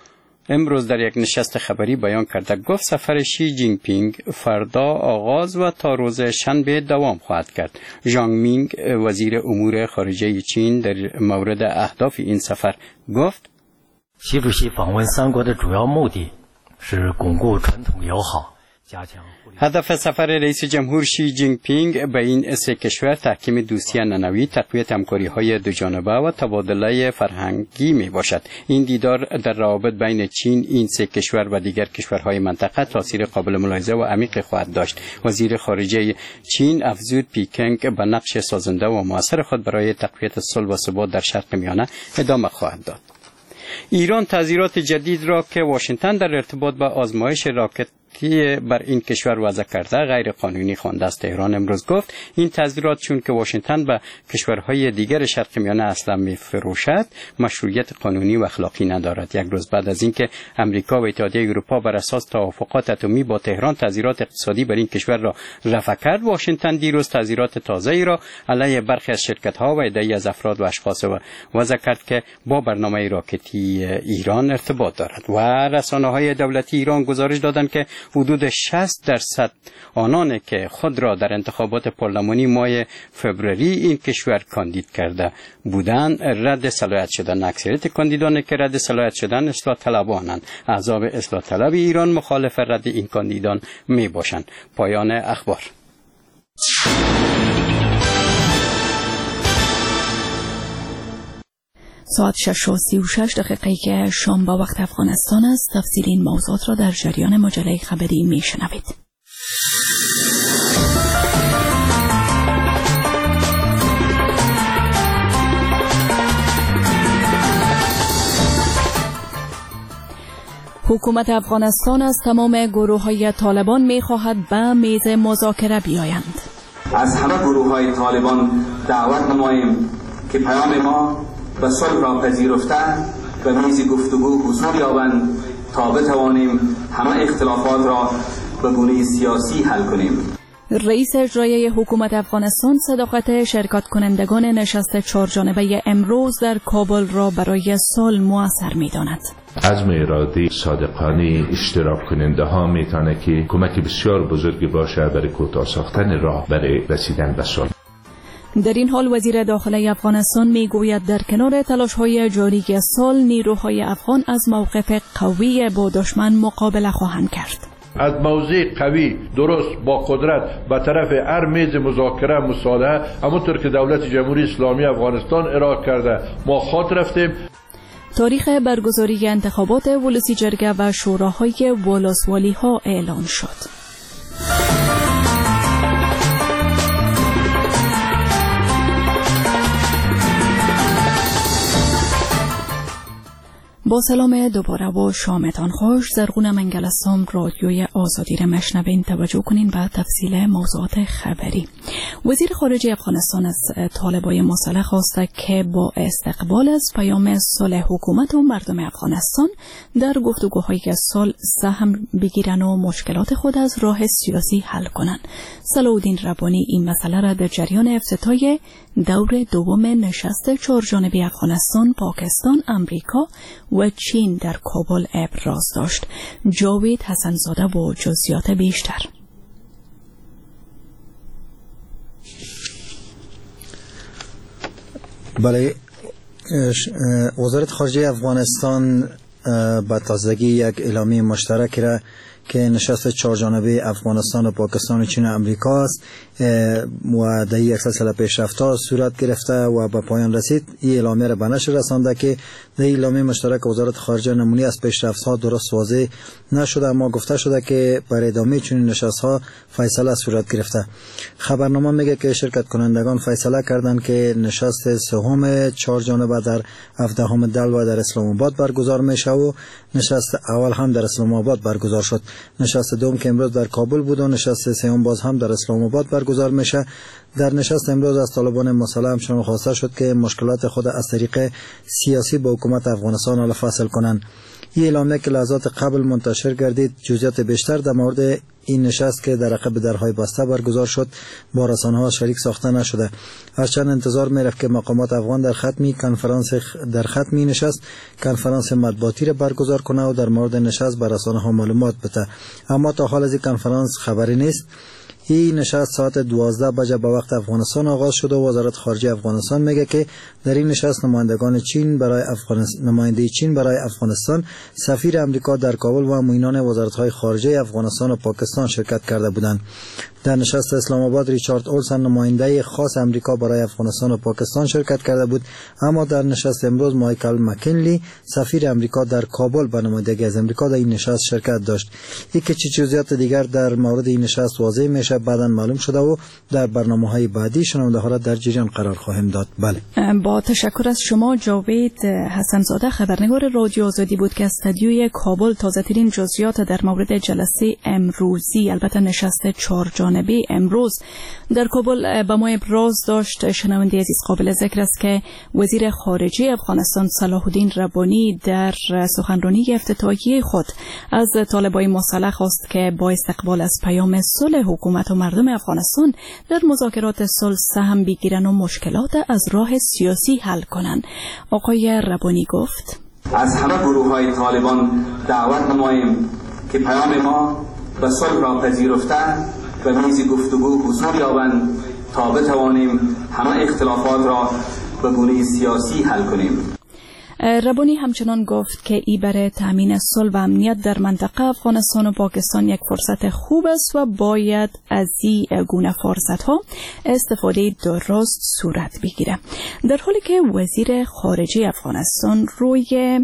امروز در یک نشست خبری بیان کرده. گفت سفر شی جین پینگ فردا آغاز و تا روز شنبه دوام خواهد کرد. ژانگ مینگ وزیر امور خارجه چین در مورد اهداف این سفر گفت 习主席访问三国的主要目的是巩固传统友好，加强 هدف سفر رئیس جمهور شی جین پینگ به این سه کشور تحکیم دوستی ننوی، تقویت همکاری‌های دو جانبه و تبادله فرهنگی می باشد. این دیدار در روابط بین چین، این سه کشور و دیگر کشورهای منطقه تاثیر قابل ملاحظه و عمیق خواهد داشت. وزیر خارجه چین افزود پکینگ به نقش سازنده و مؤثر خود برای تقویت صلح و ثبات در شرق میانه ادامه خواهد داد. ایران تعزیرات جدید را که واشنگتن در ارتباط با آزمایش راکت بر این کشور وضع کرده غیر قانونی خوانده است. تهران امروز گفت این تعزیرات چون که واشنگتن به کشورهای دیگر شرق میانه اسلحه می‌فروشد مشروعیت قانونی و اخلاقی ندارد. یک روز بعد از اینکه امریکا و اتحادیه اروپا بر اساس توافقات اتمی با تهران تعزیرات اقتصادی بر این کشور را رفع کرد، واشنگتن دیروز تعزیرات تازه‌ای را علیه برخی از شرکت‌ها و عده‌ای از افراد و اشخاص وضع کرد که با برنامه راکتی ایران ارتباط دارد. و رسانه‌های دولتی ایران گزارش دادند که حدود 60% آنان که خود را در انتخابات پارلمانی ماه فوریه این کشور کاندید کرده بودند رد صلاحیت شدند. اکثریت کاندیدانی که رد صلاحیت شدند اصلاح طلبانند. احزاب اصلاح طلب ایران مخالف رد این کاندیدان می باشند. پایان اخبار. ساعت 6:36 که شام با وقت افغانستان است. تفصیل این موضوعات را در جریان مجله خبری می شنوید. حکومت افغانستان از تمام گروه‌های طالبان می‌خواهد به میز مذاکره بیایند. از همه گروه‌های طالبان دعوت نماییم که پیام ما و صلح را پذیرفته و میز گفتگو حضور یابند تا بتوانیم همه اختلافات را به گونه سیاسی حل کنیم. رئیس اجرایی حکومت افغانستان صداقت شرکت کنندگان نشست چهارجانبه امروز در کابل را برای سال مؤثر می‌داند. عزم ارادی صادقانه اشتراک کننده ها میتونه که کمک بسیار بزرگی باشه برای کوتاه ساختن راه برای رسیدن به صلح. در این حال وزیر داخلی افغانستان میگوید در کنار تلاش‌های جاری صلح نیروهای افغان از موقف قوی با دشمن مقابله خواهند کرد. از موضع قوی درست با قدرت به طرف هر میز مذاکره مصالحه همونطور که دولت جمهوری اسلامی افغانستان ارائه کرده ما خط رفتیم. تاریخ برگزاری انتخابات ولسی جرگه و شوراهای ولسوالی ها اعلان شد. با سلام دوباره و شامتان خوش. زرغون منگل هستم. رادیوی آزادی را مشنوین. توجه کنین به تفصیل موضوعات خبری. وزیر خارجه افغانستان از طالبای مسلح خواسته که با استقبال از پیام صلح حکومت و مردم افغانستان در گفتگوهای صلح سهم بگیرن و مشکلات خود از راه سیاسی حل کنند. صلاح‌الدین ربانی این مسئله را در جریان افتتاح دور دوم نشست چهارجانبه افغانستان، پاکستان، امریکا و چین در کابل ابراز داشت. جاوید حسنزاده با جزئیات بیشتر. بله، وزارت خارجه افغانستان با تازگی یک اعلامیه مشترک را که نشست چهارجانبه افغانستان و پاکستان و چین و امریکا است و در یک سلسله پیشرفت‌ها صورت گرفته و به پایان رسید. این اعلامیه را به نشر رسانده که در اعلامیه مشترک وزارت خارجه نمونه‌ای از پیشرفت‌ها درست واضح نشده، اما گفته شده که برای ادامه چنین نشست‌ها فیصله صورت گرفته. خبرنامه میگه که شرکت کنندگان فیصله کردند که نشست سوم چهارجانبه در 17 دلو در اسلام آباد برگزار میشه و نشست اول هم در اسلام آباد برگزار شد. نشست دوم که امروز در کابل بود و نشست سوم باز هم در اسلام آباد برگزار میشه. در نشست امروز از طالبان مسلح همچنان خواسته شد که مشکلات خود از طریق سیاسی با حکومت افغانستان حل فصل کنند. این اعلامیه که لحظات قبل منتشر گردید جزئیات بیشتر در مورد این نشست که در عقب درهای بسته برگزار شد با رسانه‌ها شریک ساخته نشده. هرچند انتظار می‌رفت که مقامات افغان در ختمی نشست کنفرانس مطبوعاتی را برگزار کنه و در مورد نشست به رسانه‌ها معلومات بده، اما تا حال از این کنفرانس خبری نیست. این نشست ساعت 12 بجه به وقت افغانستان آغاز شده و وزارت خارجه افغانستان میگه که در این نشست نماینده چین برای افغانستان، سفیر امریکا در کابل و معینان وزارت‌های خارجه افغانستان و پاکستان شرکت کرده بودند. در نشست اسلام آباد ریچارد اولسن نماینده خاص امریکا برای افغانستان و پاکستان شرکت کرده بود، اما در نشست امروز مایکل مکینلی سفیر امریکا در کابل به نمایندگی از امریکا در این نشست شرکت داشت. اینکه چه جزئیات دیگر در مورد این نشست واضح میشه بعداً معلوم شده و در برنامه‌های بعدی شنونده ها در جریان قرار خواهیم داد. بله. با تشکر از شما جاوید حسنزاده، خبرنگار رادیو آزادی بود که از استودیوی کابل تازه‌ترین جزئیات در مورد جلسه امروزی، البته نشست 4 جانبه امروز در کابل با ما ابراز داشت. شنونده عزیز قابل ذکر است که وزیر خارجه افغانستان صلاح الدین ربانی در سخنرانی افتتاحیه خود از طالبای مسلح خواست که با استقبال از پیام صلح حکومت و مردم افغانستان در مذاکرات صلح سهم بگیرن و مشکلات از راه سیاسی حل کنند. آقای ربانی گفت: از همه گروه‌های طالبان دعوت نماییم که پیام ما به صلح را پذیرفته و میز گفتگو حضور یابند تا بتوانیم همه اختلافات را به گونه سیاسی حل کنیم. ربانی همچنان گفت که ای برای تامین صلح و امنیت در منطقه افغانستان و پاکستان یک فرصت خوب است و باید از این گونه فرصت‌ها استفاده درست صورت بگیره. در حالی که وزیر خارجه افغانستان روی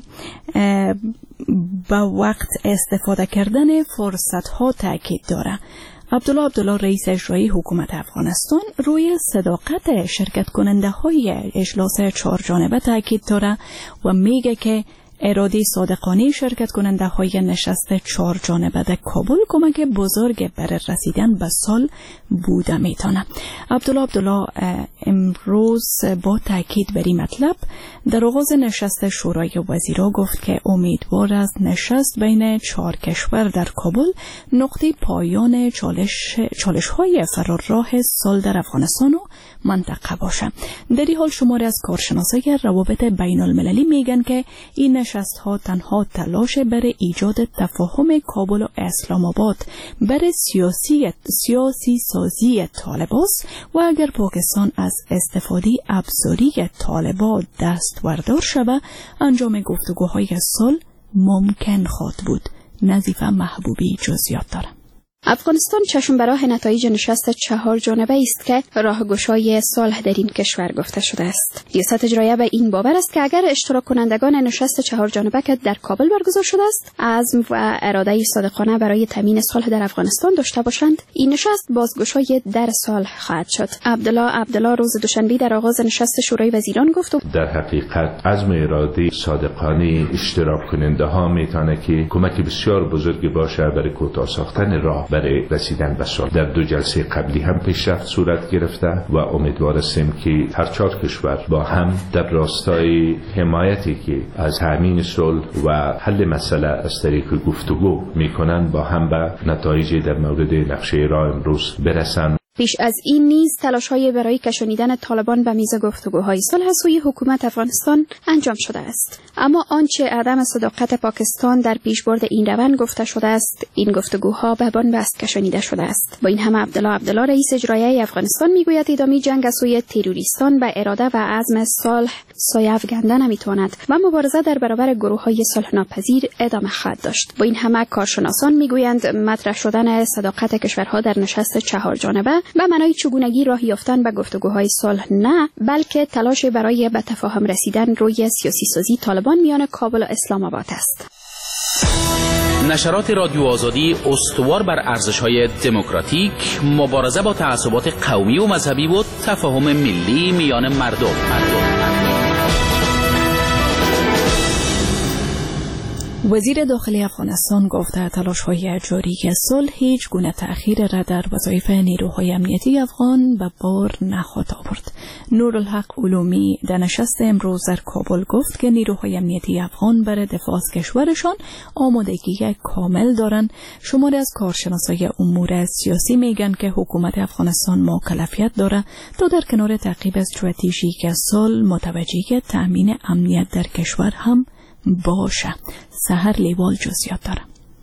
با وقت استفاده کردن فرصت‌ها تاکید داره، عبدالله رئیس اجرایی حکومت افغانستان روی صداقت شرکت کننده های اجلاس 4 جانبه تاکید داره و میگه که اراده صادقانه شرکت کننده های نشست 4 جانبه در کابل کمک بزرگ برای رسیدن به صلح بوده میتونه. عبدالله امروز با تاکید بر این مطلب در آغاز نشست شورای وزیران گفت که امیدوار است نشست بین 4 کشور در کابل نقطه پایان چالش های فرارراه صلح در افغانستان و منطقه باشه. در این حال شماری از کارشناسای روابط بین المللی میگن که این نشست ها تنها تلاش برای ایجاد تفاهم کابل و اسلام آباد برای سیاسی سازی طالباست و اگر پاکستان از استفاده ابزاری طالبان دست وردار شود انجام گفتگوهای صلح ممکن خواهد بود. نظیفه محبوبی جزئیات داره. افغانستان چشم به راه نتایج نشست 4 جانبه است که راهگشای صلح در این کشور گفته شده است. ریاست اجراییه به این باور است که اگر اشتراک کنندگان نشست 4 جانبه که در کابل برگزار شده است عزم و اراده صادقانه برای تامین صلح در افغانستان داشته باشند، این نشست بازگشای در صلح خواهد شد. عبدالله روز دوشنبه در آغاز نشست شورای وزیران گفت در حقیقت عزم اراده صادقانه اشتراک کننده ها میتونه که کمک بسیار بزرگی باشه برای کوتاه ساختن راه برای رسیدن به صلح. در 2 جلسه قبلی هم پیشرفت صورت گرفته و امیدوار هستیم که هر 4 کشور با هم در راستای حمایتی که از تامین صلح و حل مسئله از طریق گفتگو میکنن با هم به نتایج در مورد نقشه راه امروز برسن. پیش از این نیز تلاش‌های برای کشانیدن طالبان به میز گفتگوهای صلح سوی حکومت افغانستان انجام شده است، اما آنچه عدم صداقت پاکستان در پیشبرد این روند گفته شده است، این گفتگوها به بنبست کشانیده شده است. با این همه عبدالله رئیس اجرایی افغانستان میگوید ادامه جنگ از سوی تروریستان به اراده و عزم صلح سایه افکنده نمیتواند و مبارزه در برابر گروه‌های صلح ناپذیر ادامه خواهد داشت. با این همه کارشناسان میگویند مطرح شدن صداقت کشورها در نشست 4 جانبه به معنای چگونگی راه یافتن به گفتگوهای صلح نه، بلکه تلاش برای به تفاهم رسیدن روی سیاسی سازی طالبان میان کابل و اسلام آباد است. نشرات رادیو آزادی استوار بر ارزش‌های دموکراتیک، مبارزه با تعصبات قومی و مذهبی و تفاهم ملی میان مردم. وزیر داخلی افغانستان گفته تلاش‌های جاری صلح هیچ گونه تأخیر را در وظایف نیروهای امنیتی افغان به بار نخواهد آورد. نورالحق علومی در نشست امروز در کابل گفت که نیروهای امنیتی افغان برای دفاع از کشورشان آمادگی کامل دارند. شماری از کارشناسای امور سیاسی میگن که حکومت افغانستان مکلفیت داره تا در کنار تعقیب استراتژیک صلح متوجه تأمین امنیت در کشور هم باشه. سحر لیوال جزئیات داره.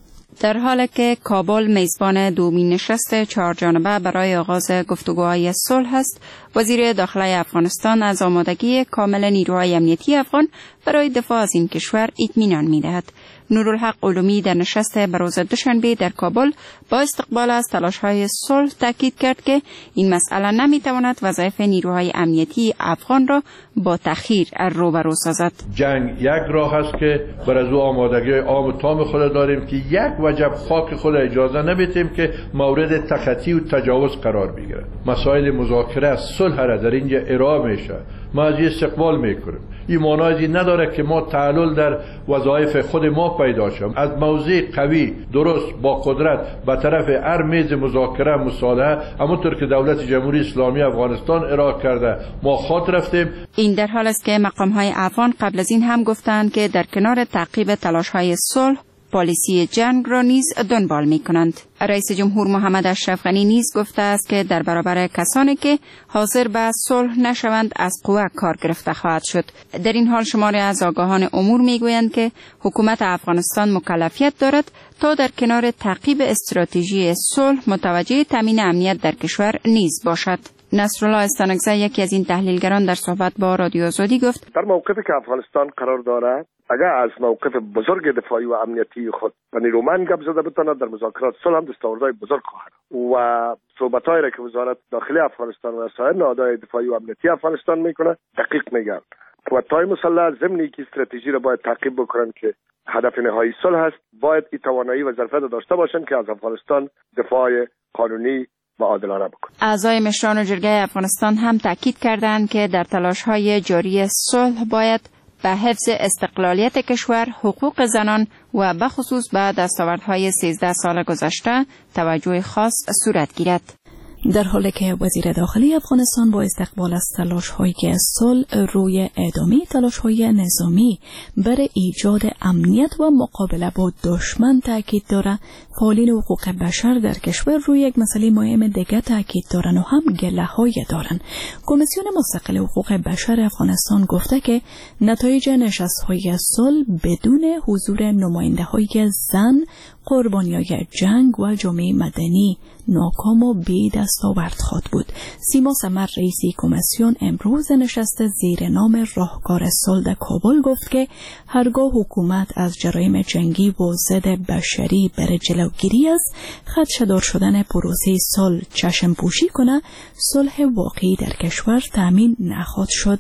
در حالی که کابل میزبان دومین نشست 4 جانبه برای آغاز گفتگوهای صلح است، وزیر داخلی افغانستان از آمادگی کامل نیروهای امنیتی افغان برای دفاع از این کشور اطمینان می‌دهد. نورالحق علومی در نشست بروز دوشنبه در کابل با استقبال از تلاش‌های صلح تاکید کرد که این مسئله نمی‌تواند وظایف نیروهای امنیتی افغان را با تأخیر روبرو سازد. جنگ یک راه است که بر از او آمادگی عام و تام خود داریم که یک وجب خاک خود اجازه نمیدیم که مورد تخطی و تجاوز قرار بگیرد. مسائل مذاکره از صلح را در اینجا ارائه میشه. ما از استقبال میکنیم. این معنی نداره که ما تعلل در وظایف خود ما پیدا شد. از موضع قوی درست با قدرت به طرف هر میز مذاکره مصالحه همونطور که دولت جمهوری اسلامی افغانستان ارائه کرده ما خط رفتیم. این در حال است که مقام‌های افغان قبل از این هم گفتند که در کنار تعقیب تلاش‌های صلح پالیسی جنگ را نیز دنبال می‌کنند. رئیس جمهور محمد اشرف غنی نیز گفته است که در برابر کسانی که حاضر به صلح نشوند از قوه کار گرفته خواهد شد. در این حال شماری از آگاهان امور میگویند که حکومت افغانستان مکلفیت دارد تا در کنار تعقیب استراتژی صلح متوجه تامین امنیت در کشور نیز باشد. نصرالله استانکزی یکی از این تحلیلگران در صحبت با رادیو آزادی گفت در موقعی که افغانستان قرار دارد اگر از موقف بزرگ دفاعی و امنیتی خود و نیرومند گپ زده بتواند در مذاکرات صلح هم دستاوردهای بزرگ خواهد و صحبت‌هایی را که وزارت داخلی افغانستان و سایر نهادهای دفاعی و امنیتی افغانستان میکنه دقیق میگن. قوت‌های مسلح ضمن که استراتژی را باید تعقیب بکنن که هدف نهایی صلح است، باید این توانایی و ظرفیت داشته باشند که از افغانستان دفاع قانونی و عادلانه بکن. اعضای مشران جرگه افغانستان هم تاکید کردند که در تلاش‌های جاری صلح باید به حفظ استقلالیت کشور، حقوق زنان و به خصوص به دستاوردهای 13 سال گذشته توجه خاص صورت گیرد. در حالی که وزیر داخلی افغانستان با استقبال از تلاش‌های صلح روی ادامه تلاش‌های نظامی برای ایجاد امنیت و مقابله با دشمن تاکید دارد، فعالین حقوق بشر در کشور روی یک مسئله مهم دیگر تاکید دارند و هم گله‌های دارند. کمیسیون مستقل حقوق بشر افغانستان گفته که نتایج نشست‌های صلح بدون حضور نماینده‌های زن، قربانیای جنگ و جامعه مدنی ناکام و بی دستاورد خواهد بود. سیما سمر رئیس کمیسیون امروز نشست زیر نام راهکار صلح در کابل گفت که هرگاه حکومت از جرایم جنگی و ضد بشری برای جلوگیری از خدشه‌دار شدن پروسه صلح چشم پوشی کنه، صلح واقعی در کشور تامین نخواهد شد.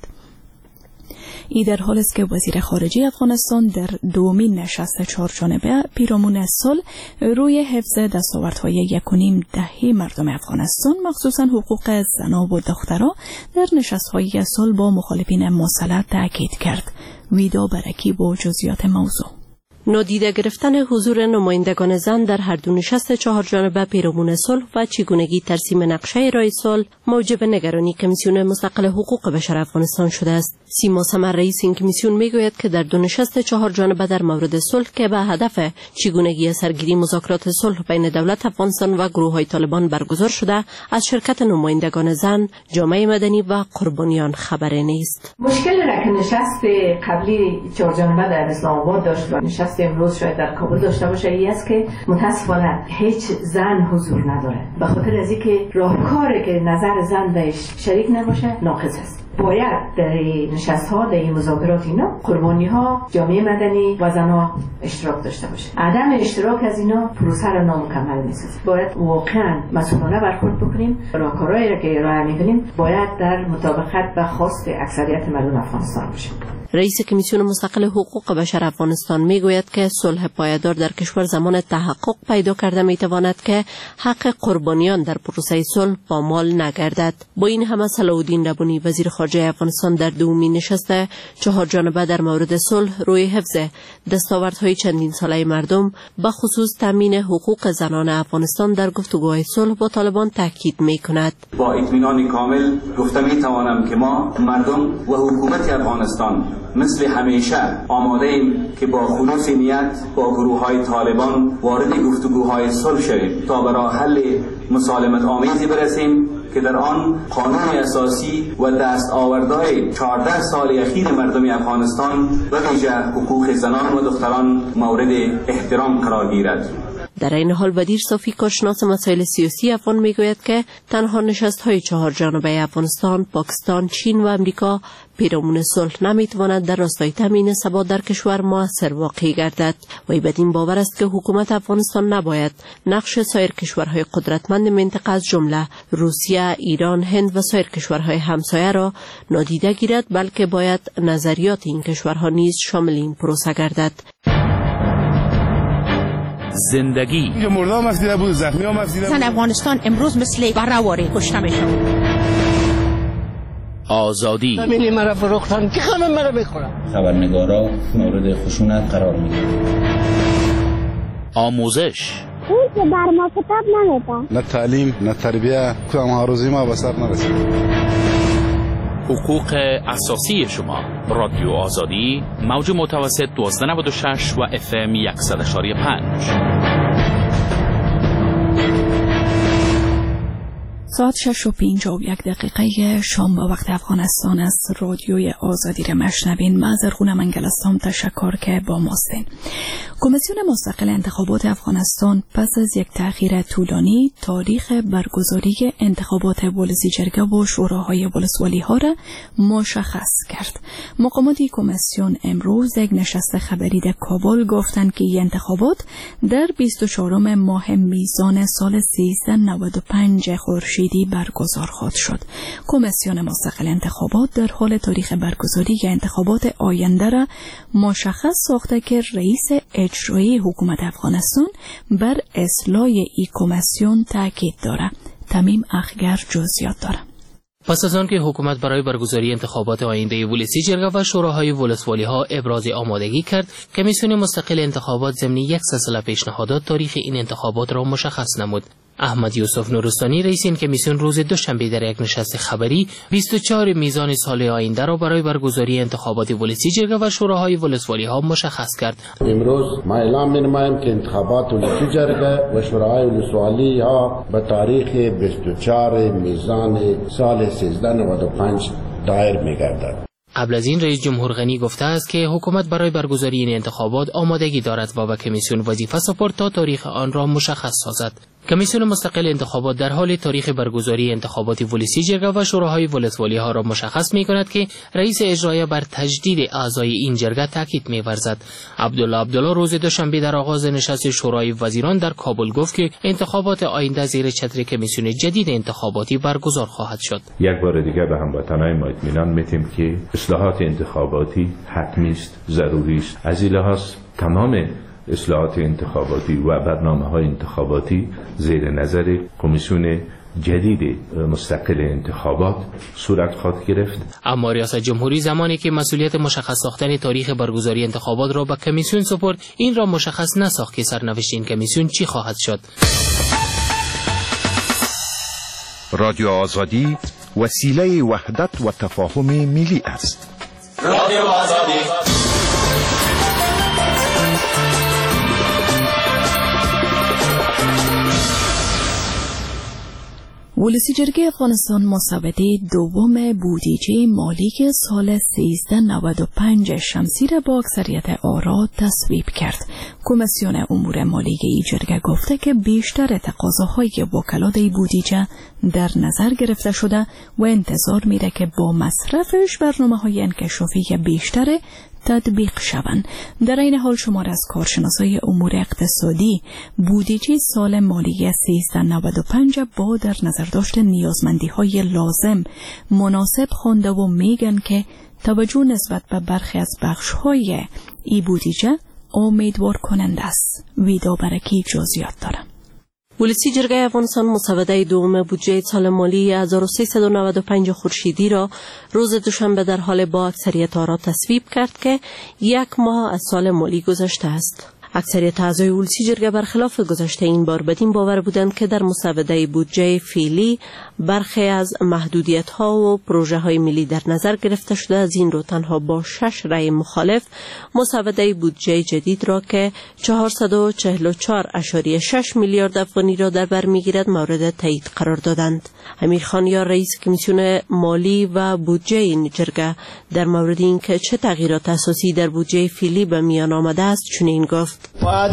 ای در حال است که وزیر خارجه افغانستان در دومین نشست 4 جانبه پیرامون صلح روی حفظ دستاوردهای 1.5 دهه مردم افغانستان مخصوصاً حقوق زنان و دختران در نشست‌های صلح با مخالفین مسلح تاکید کرد. ویدا برکی با جزئیات موضوع. نادیده گرفتن حضور نمایندگان زن در هر دو نشست 4 جانبه پیرامون صلح و چگونگی ترسیم نقشه راه صلح موجب نگرانی کمیسیون مستقل حقوق بشر افغانستان شده است. سیما سمر رئیس این کمیسیون میگوید که در دو نشست 4 جانبه در مورد صلح که به هدف چگونگی سرگیری مذاکرات صلح بین دولت افغانستان و گروه‌های طالبان برگزار شده، از شرکت نمایندگان زن، جامعه مدنی و قربانیان خبری نیست. مشکل را که نشست قبلی 4 جانبه در اسلام آباد داشت و نشست امروز شاید در کابل داشته باشه این است که متاسفانه هیچ زن حضور نداره. به خاطر از اینکه راهکاری که نظر زن بهش شریک نباشه ناقص است. باید در نشست‌ها در این مذاکرات اینا قربانی‌ها، جامعه مدنی و زن‌ها اشتراک داشته باشه. عدم اشتراک از اینا پروسه را نامکمل می‌سازه. باید واقعاً مسئولانه برخورد بکنیم. راهکارهایی را که ارائه می‌کنیم باید در مطابقت با خواست اکثریت مردم افغانستان باشه. رئیس کمیسیون مستقل حقوق بشر افغانستان میگوید که صلح پایدار در کشور زمان تحقق پیدا کرده میتواند که حق قربانیان در پروسه صلح پامال نگردد. با این همه صلاح الدین ربانی وزیر خارجه افغانستان در دومین نشست 4 جانبه در مورد صلح روی حفظ دستاوردهای چندین ساله مردم به خصوص تامین حقوق زنان افغانستان در گفتگوهای صلح با طالبان تاکید میکند. با اطمینان کامل گفته میتوانم که ما مردم و حکومت افغانستان مثل همیشه آماده ایم که با خلوص نیت با گروه‌های طالبان وارد گفتگوهای صلح شویم تا به راه حل مسالمت آمیزی برسیم که در آن قانون اساسی و دستاوردهای 14 سال اخیر مردم افغانستان و ویژه حقوق زنان و دختران مورد احترام قرار گیرد. در این حال بدیر صافی کارشناس مسائل سیاسی افغان میگوید که تنها نشست‌های 4 جانبه افغانستان، پاکستان، چین و امریکا پیرامون صلح نمیتواند در راستای تامین ثبات در کشور مؤثر واقع گردد. وی بدین باور است که حکومت افغانستان نباید نقش سایر کشورهای قدرتمند منطقه از جمله روسیه، ایران، هند و سایر کشورهای همسایه را نادیده گیرد، بلکه باید نظریات این کشورها نیز شامل این پروسه گردد. زندگی مردم مفیده بود، زخمی ها مفیده بود. افغانستان امروز مثل برآوری کشته میشود. آزادی همین مرا فروختن که خانم مرا بخورم. خبرنگارا مورد خشونت قرار میگیرند. آموزش اون که بر ما کتاب نمیده. نه تعلیم نه تربیه کدام هاروزی ما به سر نرسید. حقوق اساسی شما. رادیو آزادی موج متوسط 1296 و FM 100.5. ساعت 6:51 شام به وقت افغانستان است. رادیوی آزادی را مشنوین. من از ارغون منگلستان تشکر که با ماستین. کمیسیون مستقل انتخابات افغانستان پس از یک تأخیر طولانی تاریخ برگزاری انتخابات ولسی جرگه و شوراهای ولسوالی ها را مشخص کرد. مقامات کمیسیون امروز یک نشست خبری در کابل گفتند که این انتخابات در 24 ماه میزان سال 1395 خورشیدی برگزار خواهد شد. کمیسیون مستقل انتخابات در حال تاریخ برگزاری انتخابات آینده را مشخص ساخته که رئیس اجرایی حکومت افغانستان بر اصلاح این کمیسیون تاکید دارد. تمیم اخگر جزئیات دارد. پس از آن که حکومت برای برگزاری انتخابات آینده ولسی جرگه و شوراهای ولسوالی ها ابراز آمادگی کرد، کمیسیون مستقل انتخابات ضمن یک سلسله پیشنهادات تاریخ این انتخابات را مشخص نمود. احمد یوسف نورستانی رئیس این کمیسیون روز دوشنبه در یک نشست خبری 24 میزان سال آینده را برای برگزاری انتخابات ولسی جرگه و شوراهای ولسوالی ها مشخص کرد. امروز ما اعلام می‌نمایم که انتخابات ولسی جرگه و شوراهای ولسوالی ها به تاریخ 24 میزان سال 1395 دایر می‌گردد. قبل از این رئیس جمهور غنی گفته است که حکومت برای برگزاری این انتخابات آمادگی دارد و به کمیسیون وظیفه سپرد تا تاریخ آن را مشخص سازد. کمیسیون مستقل انتخابات در حال تاریخ برگزاری انتخابات ولسی جرگه و شوراهای ولسوالی ها را مشخص می کند که رئیس اجرایی بر تجدید اعضای این جرگه تاکید می ورزد. عبدالله روز دوشنبه در آغاز نشست شورای وزیران در کابل گفت که انتخابات آینده زیر چتر کمیسیون جدید انتخاباتی برگزار خواهد شد. یک بار دیگر به هموطنان ما اطمینان میدیم که اصلاحات انتخاباتی حتمی است، ضروری است. از این لحاظ تمام اصلاحات انتخاباتی و برنامه‌های انتخاباتی زیر نظر کمیسیون جدید مستقل انتخابات صورت خواهد گرفت. اما ریاست جمهوری زمانی که مسئولیت مشخص ساختن تاریخ برگزاری انتخابات را به کمیسیون سپرد، این را مشخص نساخت که سرنوشت این کمیسیون چی خواهد شد. رادیو آزادی وسیله وحدت و تفاهم ملی است. رادیو آزادی. ولسی جرگه افغانستان مسوده دوم بودجه مالی سال 1395 شمسی را با اکثریت آرا تصویب کرد. کمیسیون امور مالی این جرگه گفته که بیشتر تقاضاهای وکلای بودجه در نظر گرفته شده و انتظار میره که با مصرفش برنامه‌های انکشافی بیشتر تطبیق شوند. در این حال شمار از کارشناسای امور اقتصادی بودجه سال مالی 1395 با در نظر داشت نیازمندی‌های لازم مناسب خوانده و میگن که توجه نسبت به برخی از بخش‌های ای بودجه امیدوار کننده است. ویدا برکی جزئیات دارم. ولسی جرگه افغانستان مسوده دوم بودجه سال مالی 1395 خورشیدی را روز دوشنبه در حال با اکثریت آرا تصویب کرد که 1 ماه از سال مالی گذشته است. اکثریت اعضای ولسی جرگه برخلاف گذشته این بار بدین باور بودند که در مسوده بودجه فعلی برخی از محدودیت‌ها و پروژه‌های ملی در نظر گرفته شده. از این رو تنها با 6 رأی مخالف مسوده بودجه جدید را که 444.6 میلیارد افغانی را در بر می‌گیرد مورد تایید قرار دادند. امیر خان یار رئیس کمیسیون مالی و بودجه این جرگه در مورد اینکه چه تغییرات اساسی در بودجه فعلی به میان آمده است چنین گفت: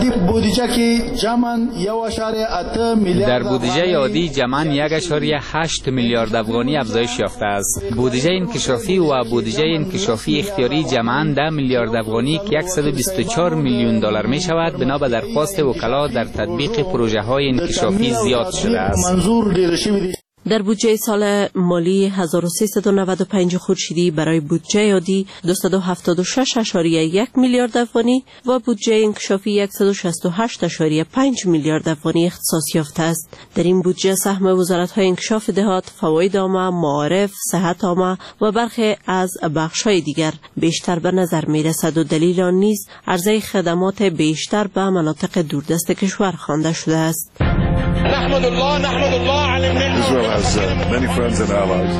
در بودجه عادی جمعاً 1.8 میلیارد افغانی افزایش یافته است. بودجه انکشافی و بودجه انکشافی اختیاری جمعاً 10 میلیارد افغانی که 124 میلیون دلار می شود بنا به درخواست وکلا در تطبیق پروژه های انکشافی زیاد شده است. در بودجه سال مالی 1395 خورشیدی برای بودجه عادی 276.1 میلیارد افغانی و بودجه انکشافی 168.5 میلیارد افغانی اختصاص یافته است. در این بودجه سهم وزارت‌های انکشاف دهات، فواید عامه، معارف، صحت عامه و برخی از بخش‌های دیگر بیشتر به نظر می‌رسد و دلیل آن نیز عرضه خدمات بیشتر به مناطق دوردست کشور خوانده شده است. نحمد الله على النعمة. Israel has many friends and allies.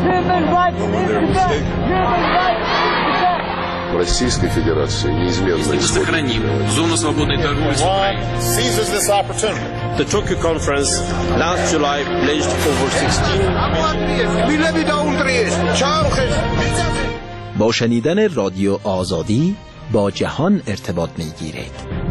Российской Федерации неизменно сохраним зону свободной торговли с Украиной. Seizes this opportunity. The Tokyo conference last July pledged over 16. با شنیدن رادیو آزادی با جهان ارتباط می‌گیرید.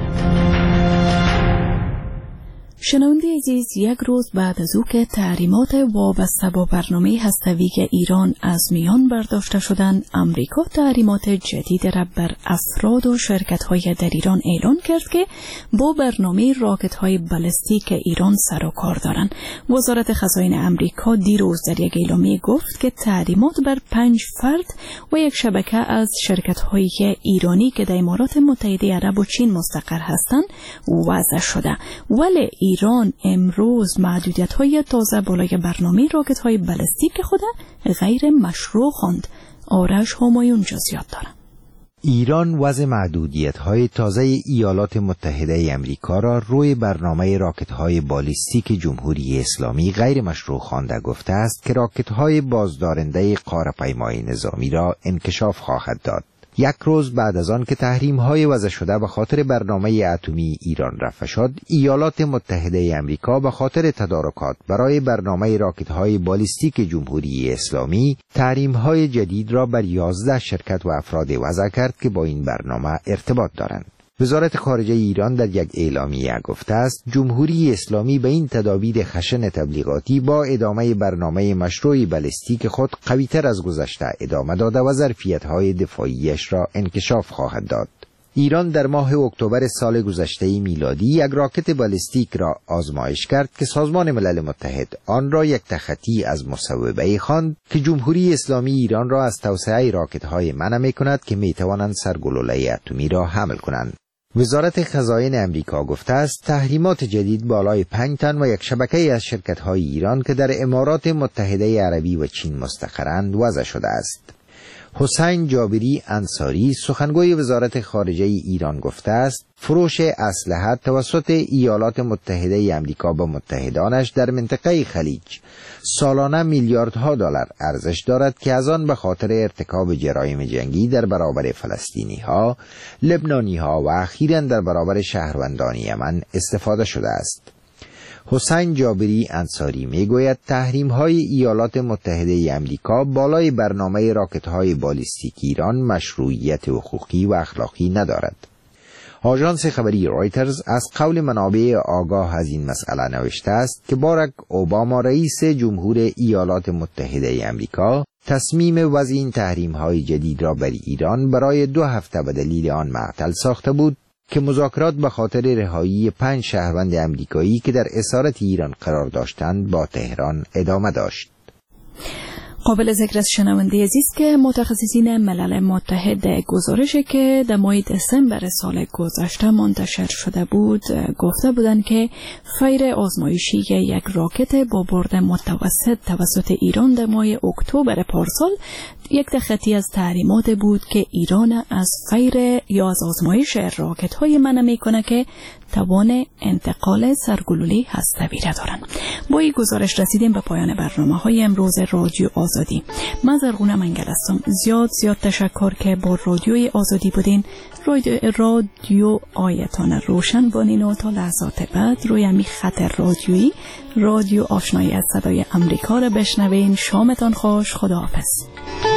شنونده عزیز، یک روز بعد از او که تحریمات وابسته با برنامه هسته‌ای ایران از میان برداشته شدند، امریکا تحریمات جدید را بر افراد و شرکت‌های در ایران اعلان کرد که با برنامه راکت‌های بالستیک ایران سر و کار دارند. وزارت خزاین امریکا دیروز در یک اعلامیه گفت که تحریمات بر 5 فرد و یک شبکه از شرکت‌های ایرانی که در امارات متحده عرب و چین مستقر هستند وضع شده، ولی ایران امروز محدودیت‌های تازه بالای برنامه راکت‌های بالستیک خود غیر مشروع خواند. آرش همایون جزئیات دارد. ایران وضع محدودیت‌های تازه ایالات متحده آمریکا را روی برنامه راکت‌های بالستیک جمهوری اسلامی غیر مشروع خوانده گفته است که راکت‌های بازدارنده قاره‌پیمای نظامی را انکشاف خواهد داد. یک روز بعد از آن که تحریم‌های وضع شده به خاطر برنامه اتمی ایران رفع شد، ایالات متحده آمریکا به خاطر تدارکات برای برنامه راکت‌های بالستیک جمهوری اسلامی تحریم‌های جدید را بر 11 شرکت و افراد وضع کرد که با این برنامه ارتباط دارند. وزارت خارجه ایران در یک اعلامیه گفته است جمهوری اسلامی به این تدابیر خشن تبلیغاتی با ادامه برنامه مشروع بالستیک خود قوی‌تر از گذشته ادامه داده و ظرفیت‌های دفاعیش را انکشاف خواهد داد. ایران در ماه اکتبر سال گذشته میلادی یک راکت بالستیک را آزمایش کرد که سازمان ملل متحد آن را یک تخطی از مصوبه خواند که جمهوری اسلامی ایران را از توسعه راکت‌های منع می‌کند که می‌توانند سرگلوله اتمی را حمل کنند. وزارت خزاین امریکا گفته است تحریمات جدید بالای 5 تن و یک شبکه از شرکت‌های ایران که در امارات متحده عربی و چین مستقرند وضع شده است. حسین جابری انصاری سخنگوی وزارت خارجه ایران گفته است فروش اسلحه توسط ایالات متحده آمریکا به متحدانش در منطقه خلیج سالانه میلیاردها دلار ارزش دارد که از آن به خاطر ارتکاب جرایم جنگی در برابر فلسطینی‌ها، لبنانی‌ها و اخیراً در برابر شهروندان یمن استفاده شده است. حسین جابری انصاری میگوید تحریم‌های ایالات متحده آمریکا بالای برنامه راکت‌های بالستیک ایران مشروعیت حقوقی و اخلاقی ندارد. آژانس خبری رایترز از قول منابع آگاه از این مسئله نوشته است که باراک اوباما رئیس جمهور ایالات متحده آمریکا تصمیم وضع این تحریم‌های جدید را بر ایران برای 2 هفته به دلیل آن معطل ساخته بود که مذاکرات به خاطر رهایی 5 شهروند آمریکایی که در اسارت ایران قرار داشتند با تهران ادامه داشت. قابل ذکر از شنونده عزیز که متخصصین ملل متحد گزارشی که در ماه دسامبر سال گذشته منتشر شده بود گفته بودند که فیر آزمایشی یک راکت با برد متوسط توسط ایران در ماه اکتبر پارسال یک تخطی از تحریمات بود که ایران از فیر یا از آزمایش راکت های منع میکنه که توان انتقال سرگلوله هسته‌ای را دارند. با این گزارش رسیدیم به پایان برنامه‌های امروز رادیو آزادی. من زرغونه منگل هستم. زیاد تشکر که با رادیوی آزادی بودین. رادیو آیتان روشن بانین و تا لحظات بعد روی همی خط رادیویی رادیو آشنایی از صدای امریکا را بشنوین. شامتان خوش. خداحافظ.